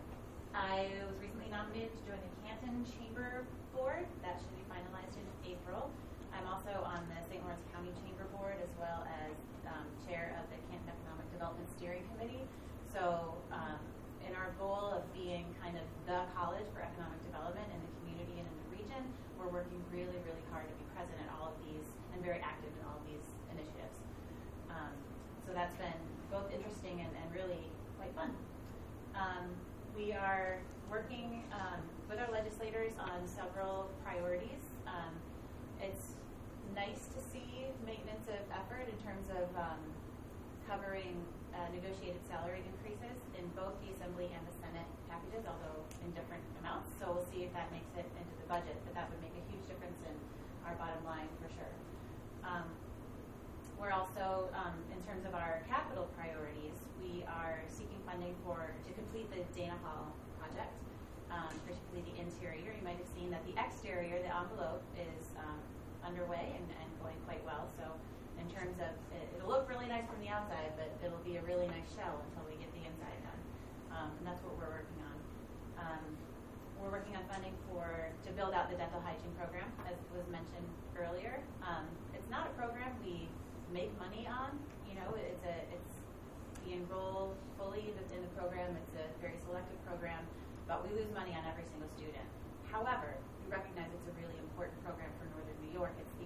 I was recently nominated to join the Canton Chamber Board. That should be finalized in April. I'm also on the Saint Lawrence County Chamber Board as well as um, chair of the Canton Economic Development Steering Committee. So um, in our goal of being kind of the college for economic development in the community and in the region, we're working really, really hard to be present at all of these and very active in all of these initiatives. Um, so that's been both interesting and, and really quite fun. Um, we are working um, with our legislators on several priorities. Um, it's nice to see maintenance of effort in terms of um, covering uh, negotiated salary increases in both the Assembly and the Senate packages, although in different amounts. So we'll see if that makes it into the budget, but that would make a huge difference in our bottom line for sure. Um, we're also, um, in terms of our capital priorities, we are seeking funding for to complete the Dana Hall project, um, particularly the interior. You might have seen that the exterior, the envelope, is um, underway and, and going quite well. So in terms of, it, it'll look really nice from the outside, but it'll be a really nice shell until we get the inside done. Um, and that's what we're working on. Um, we're working on funding for, to build out the dental hygiene program, as was mentioned earlier. Um, it's not a program we make money on. You know, it's a, it's, we enroll fully within the program. It's a very selective program, but we lose money on every single student. However, we recognize it's a really important program for Northern New York. It's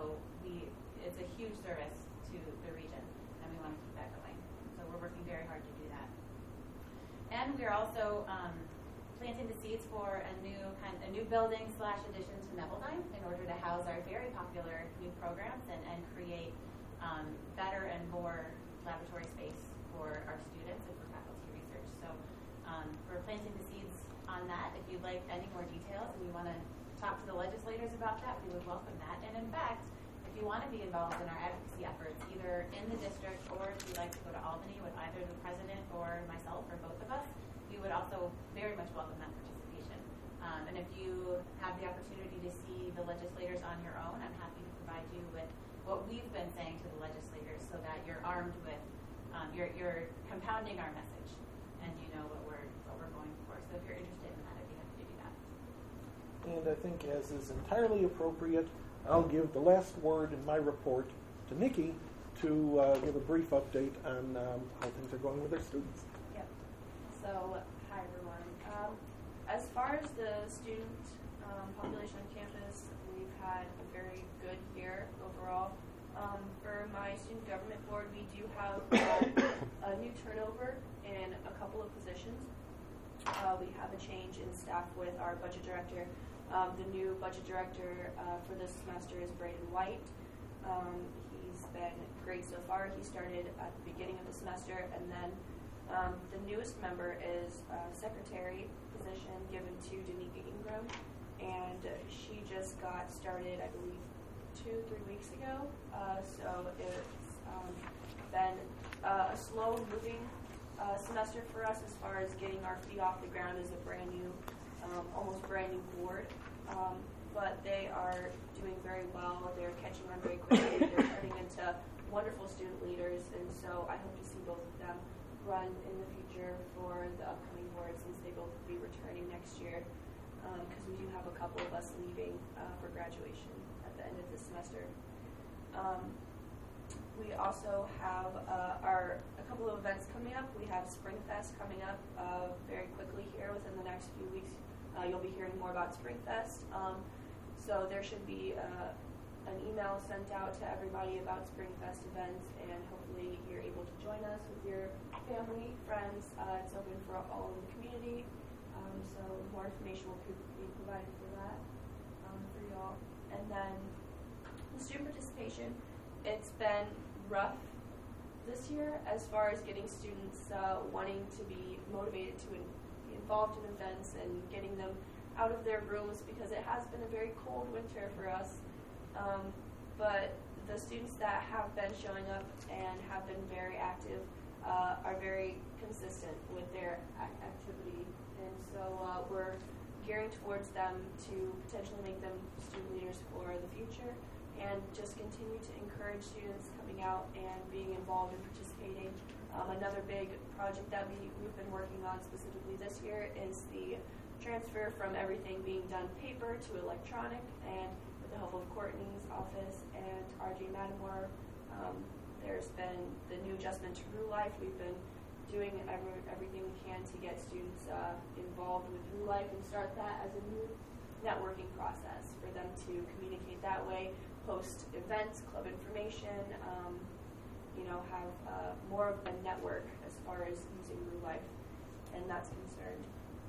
so we, it's a huge service to the region, and we want to keep that going. So we're working very hard to do that. And we're also um, planting the seeds for a new kind, a new building slash addition to Nevildine in order to house our very popular new programs and, and create um, better and more laboratory space for our students and for faculty research. So um, we're planting the seeds on that. If you'd like any more details and you want to talk to the legislators about that, we would welcome that. And in fact, if you want to be involved in our advocacy efforts, either in the district or if you'd like to go to Albany with either the president or myself or both of us, we would also very much welcome that participation. Um, and if you have the opportunity to see the legislators on your own, I'm happy to provide you with what we've been saying to the legislators so that you're armed with, um, you're, you're compounding our message and you know what we're, what we're going for. So if you're interested in that, I'd be happy to do that. And I think, as is entirely appropriate, I'll give the last word in my report to Nikki to uh, give a brief update on um, how things are going with our students. Yep. So, hi everyone. Um, as far as the student um, population on campus, we've had a very good year overall. Um, for my student government board, we do have uh, a new turnover in a couple of positions. Uh, we have a change in staff with our budget director. Um, the new budget director uh, for this semester is Braden White. Um, he's been great so far. He started at the beginning of the semester, and then um, the newest member is a secretary position given to Danica Ingram, and she just got started, I believe, two, three weeks ago. Uh, so it's um, been uh, a slow-moving uh, semester for us as far as getting our feet off the ground as a brand new Um, almost brand new board, um, but they are doing very well. They're catching on very quickly. They're turning into wonderful student leaders, and so I hope to see both of them run in the future for the upcoming board, since they both will be returning next year, because um, we do have a couple of us leaving uh, for graduation at the end of this semester. Um, we also have uh, our a couple of events coming up. We have Springfest coming up uh, very quickly here within the next few weeks. Uh, you'll be hearing more about Springfest. Um, so there should be uh, an email sent out to everybody about Springfest events, and hopefully you're able to join us with your family, friends. Uh, it's open for all in the community. Um, so more information will be provided for that um, for y'all. And then the student participation, it's been rough this year as far as getting students uh, wanting to be motivated to in, be involved in events and getting them out of their rooms, because it has been a very cold winter for us. Um, but the students that have been showing up and have been very active uh, are very consistent with their ac- activity. And so uh, we're gearing towards them to potentially make them student leaders for the future, and just continue to encourage students coming out and being involved and participating. Um, another big project that we, we've been working on specifically this year is the transfer from everything being done paper to electronic, and with the help of Courtney's office and R J Matamore, um, there's been the new adjustment to Rue Life. We've been doing every, everything we can to get students uh, involved with Rue Life and start that as a new networking process for them to communicate that way, post events, club information, um, you know, have uh, more of a network as far as using Rue Life, and that's concerned.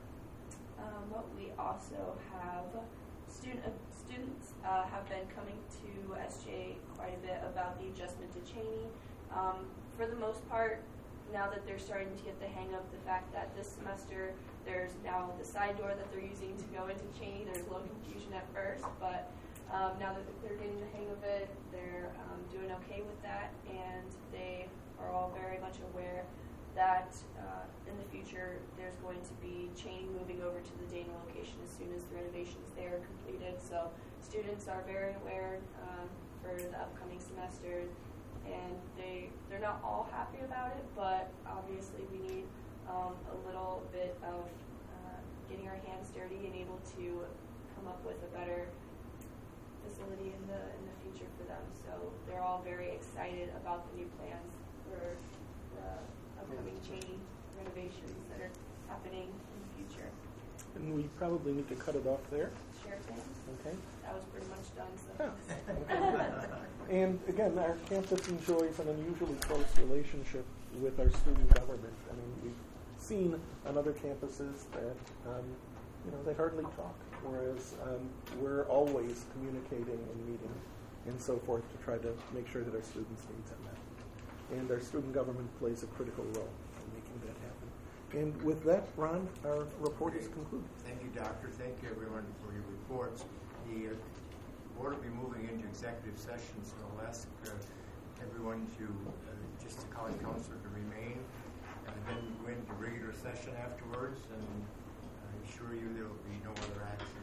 Um, we also have student uh, students uh, have been coming to S J quite a bit about the adjustment to Cheney. Um, for the most part, now that they're starting to get the hang of the fact that this semester there's now the side door that they're using to go into Cheney, there's a little confusion at first, but um, now that they're getting the hang of it, they're um, doing okay with that, and they are all very much aware that uh, in the future there's going to be Cheney moving over to the Dana location as soon as the renovations there are completed. So students are very aware um, for the upcoming semester, and they they're not all happy about it, but obviously we need um, a little bit of uh, getting our hands dirty and able to come up with a better facility in the in the future for them. So they're all very excited about the new plans for the upcoming Cheney renovations that are happening in the future. And we probably need to cut it off there. Share things. Okay. That was pretty much done, so. Okay. And again, our campus enjoys an unusually close relationship with our student government. I mean, we've seen on other campuses that um, you know they hardly talk, whereas um, we're always communicating and meeting and so forth to try to make sure that our students' needs are met. And our student government plays a critical role in making that happen. And with that, Ron, our report is concluded. Thank you, Doctor. Thank you, everyone, for your reports. The uh, board will be moving into executive session, so I'll ask uh, everyone to, uh, just the college counselor to remain, and then go into regular session afterwards, and I assure you there will be no other action.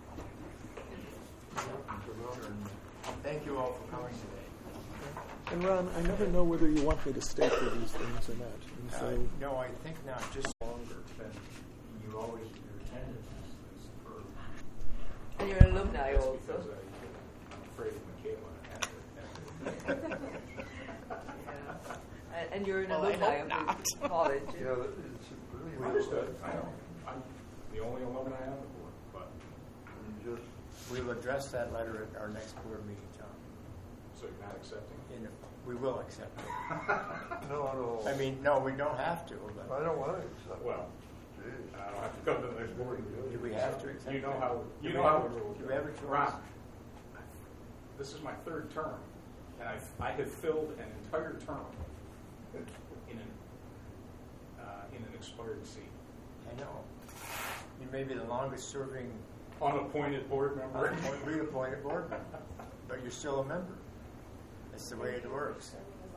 And thank you all for coming today. And Ron, I never know whether you want me to stay for these things or not. And so, Uh, no, I think not, just longer, but you always, your attendance is superb. And you're an alumni That's also. because I, I'm afraid of Michaela after, after Yeah. And, and you're an Well, I alumni hope of not. this college. Yeah, that- it's really Understood. I know. I'm the only alumni on the board, but You just We'll address that letter at our next board meeting, Tom. so you're not accepting? And we will accept it. no, no. I mean, no, we don't have to, I but don't want to accept. Well, Gee. I don't have to come to the next board. do we have to accept it? You know how you Do know we how have- the rules do are. we have a choice? Ron, this is my third term, and I I have filled an entire term in an uh, in an expired seat. I know. You may be the longest serving Unappointed board member. unappointed- reappointed board member, but you're still a member. That's the way it works.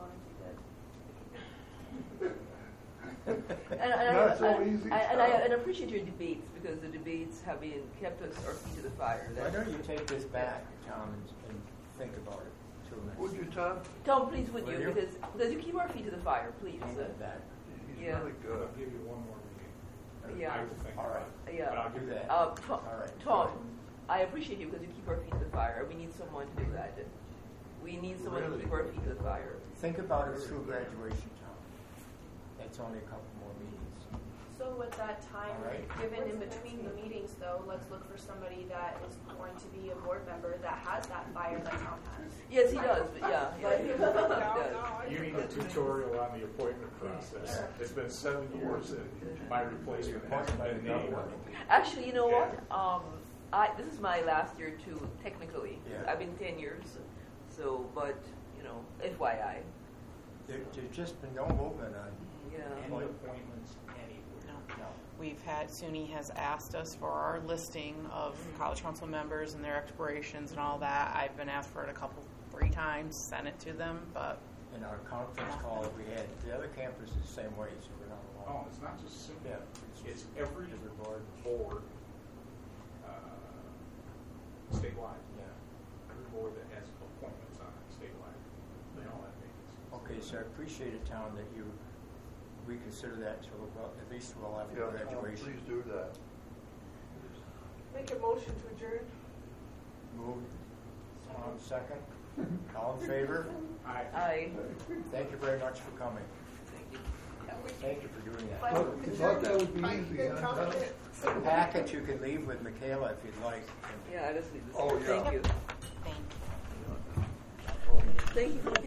And, and, I, Not so and, easy, and, and I Tom. and appreciate your debates because the debates have been kept us our feet to the fire. Why That- don't you take this back, Tom, and, and think about it two minutes? Would you, Tom? Tom, please, would Will you? you? Because because you keep our feet to the fire, please. Think Uh, of that. He's Yeah. really I'm good. gonna give you one more meeting. Yeah. I will think All about right. it. yeah. But I'll Do give that. Uh, Tom, All right. Tom, I appreciate you because you keep our feet to the fire. We need someone to do that. We need someone Really? to keep our feet to the fire. Think about it through graduation, Tom. That's only a couple more meetings. So with that time All right. given in between the meetings, though, let's look for somebody that is going to be a board member that has that fire that Tom has. Yes, he does. But yeah, yeah, he does. You need a tutorial on the appointment process. It's been seven years and my replacement hasn't been named. Actually, you know what? Um, I this is my last year too. Technically, Yeah. I've been ten years. So, but you know, F Y I. There, there's just been no movement on Yeah. Any appointments anywhere. no. We've had, SUNY has asked us for our listing of college council members and their expirations and all that. I've been asked for it a couple, three times, sent it to them, but In our conference call that we had, the other campus is the same way, so we're not Oh, alone. it's not just simple. Yeah. It's every Every board. board uh, statewide. Yeah. Every board that has appointments on it statewide. They all have meetings. Okay, so I appreciate it, Tom, that you reconsider that until well, at least well after Yeah, Tom, graduation. please do that. Make a motion to adjourn. Move. Tom, second. All in favor? I I. Thank you very much for coming. Thank you. Thank you for doing that. Thought- you thought that would be By easy, good huh, Tom? confidence. The packet you can leave with Michaela if you'd like. Yeah, I just need this. Oh, yeah. Thank you. thank you. Thank you for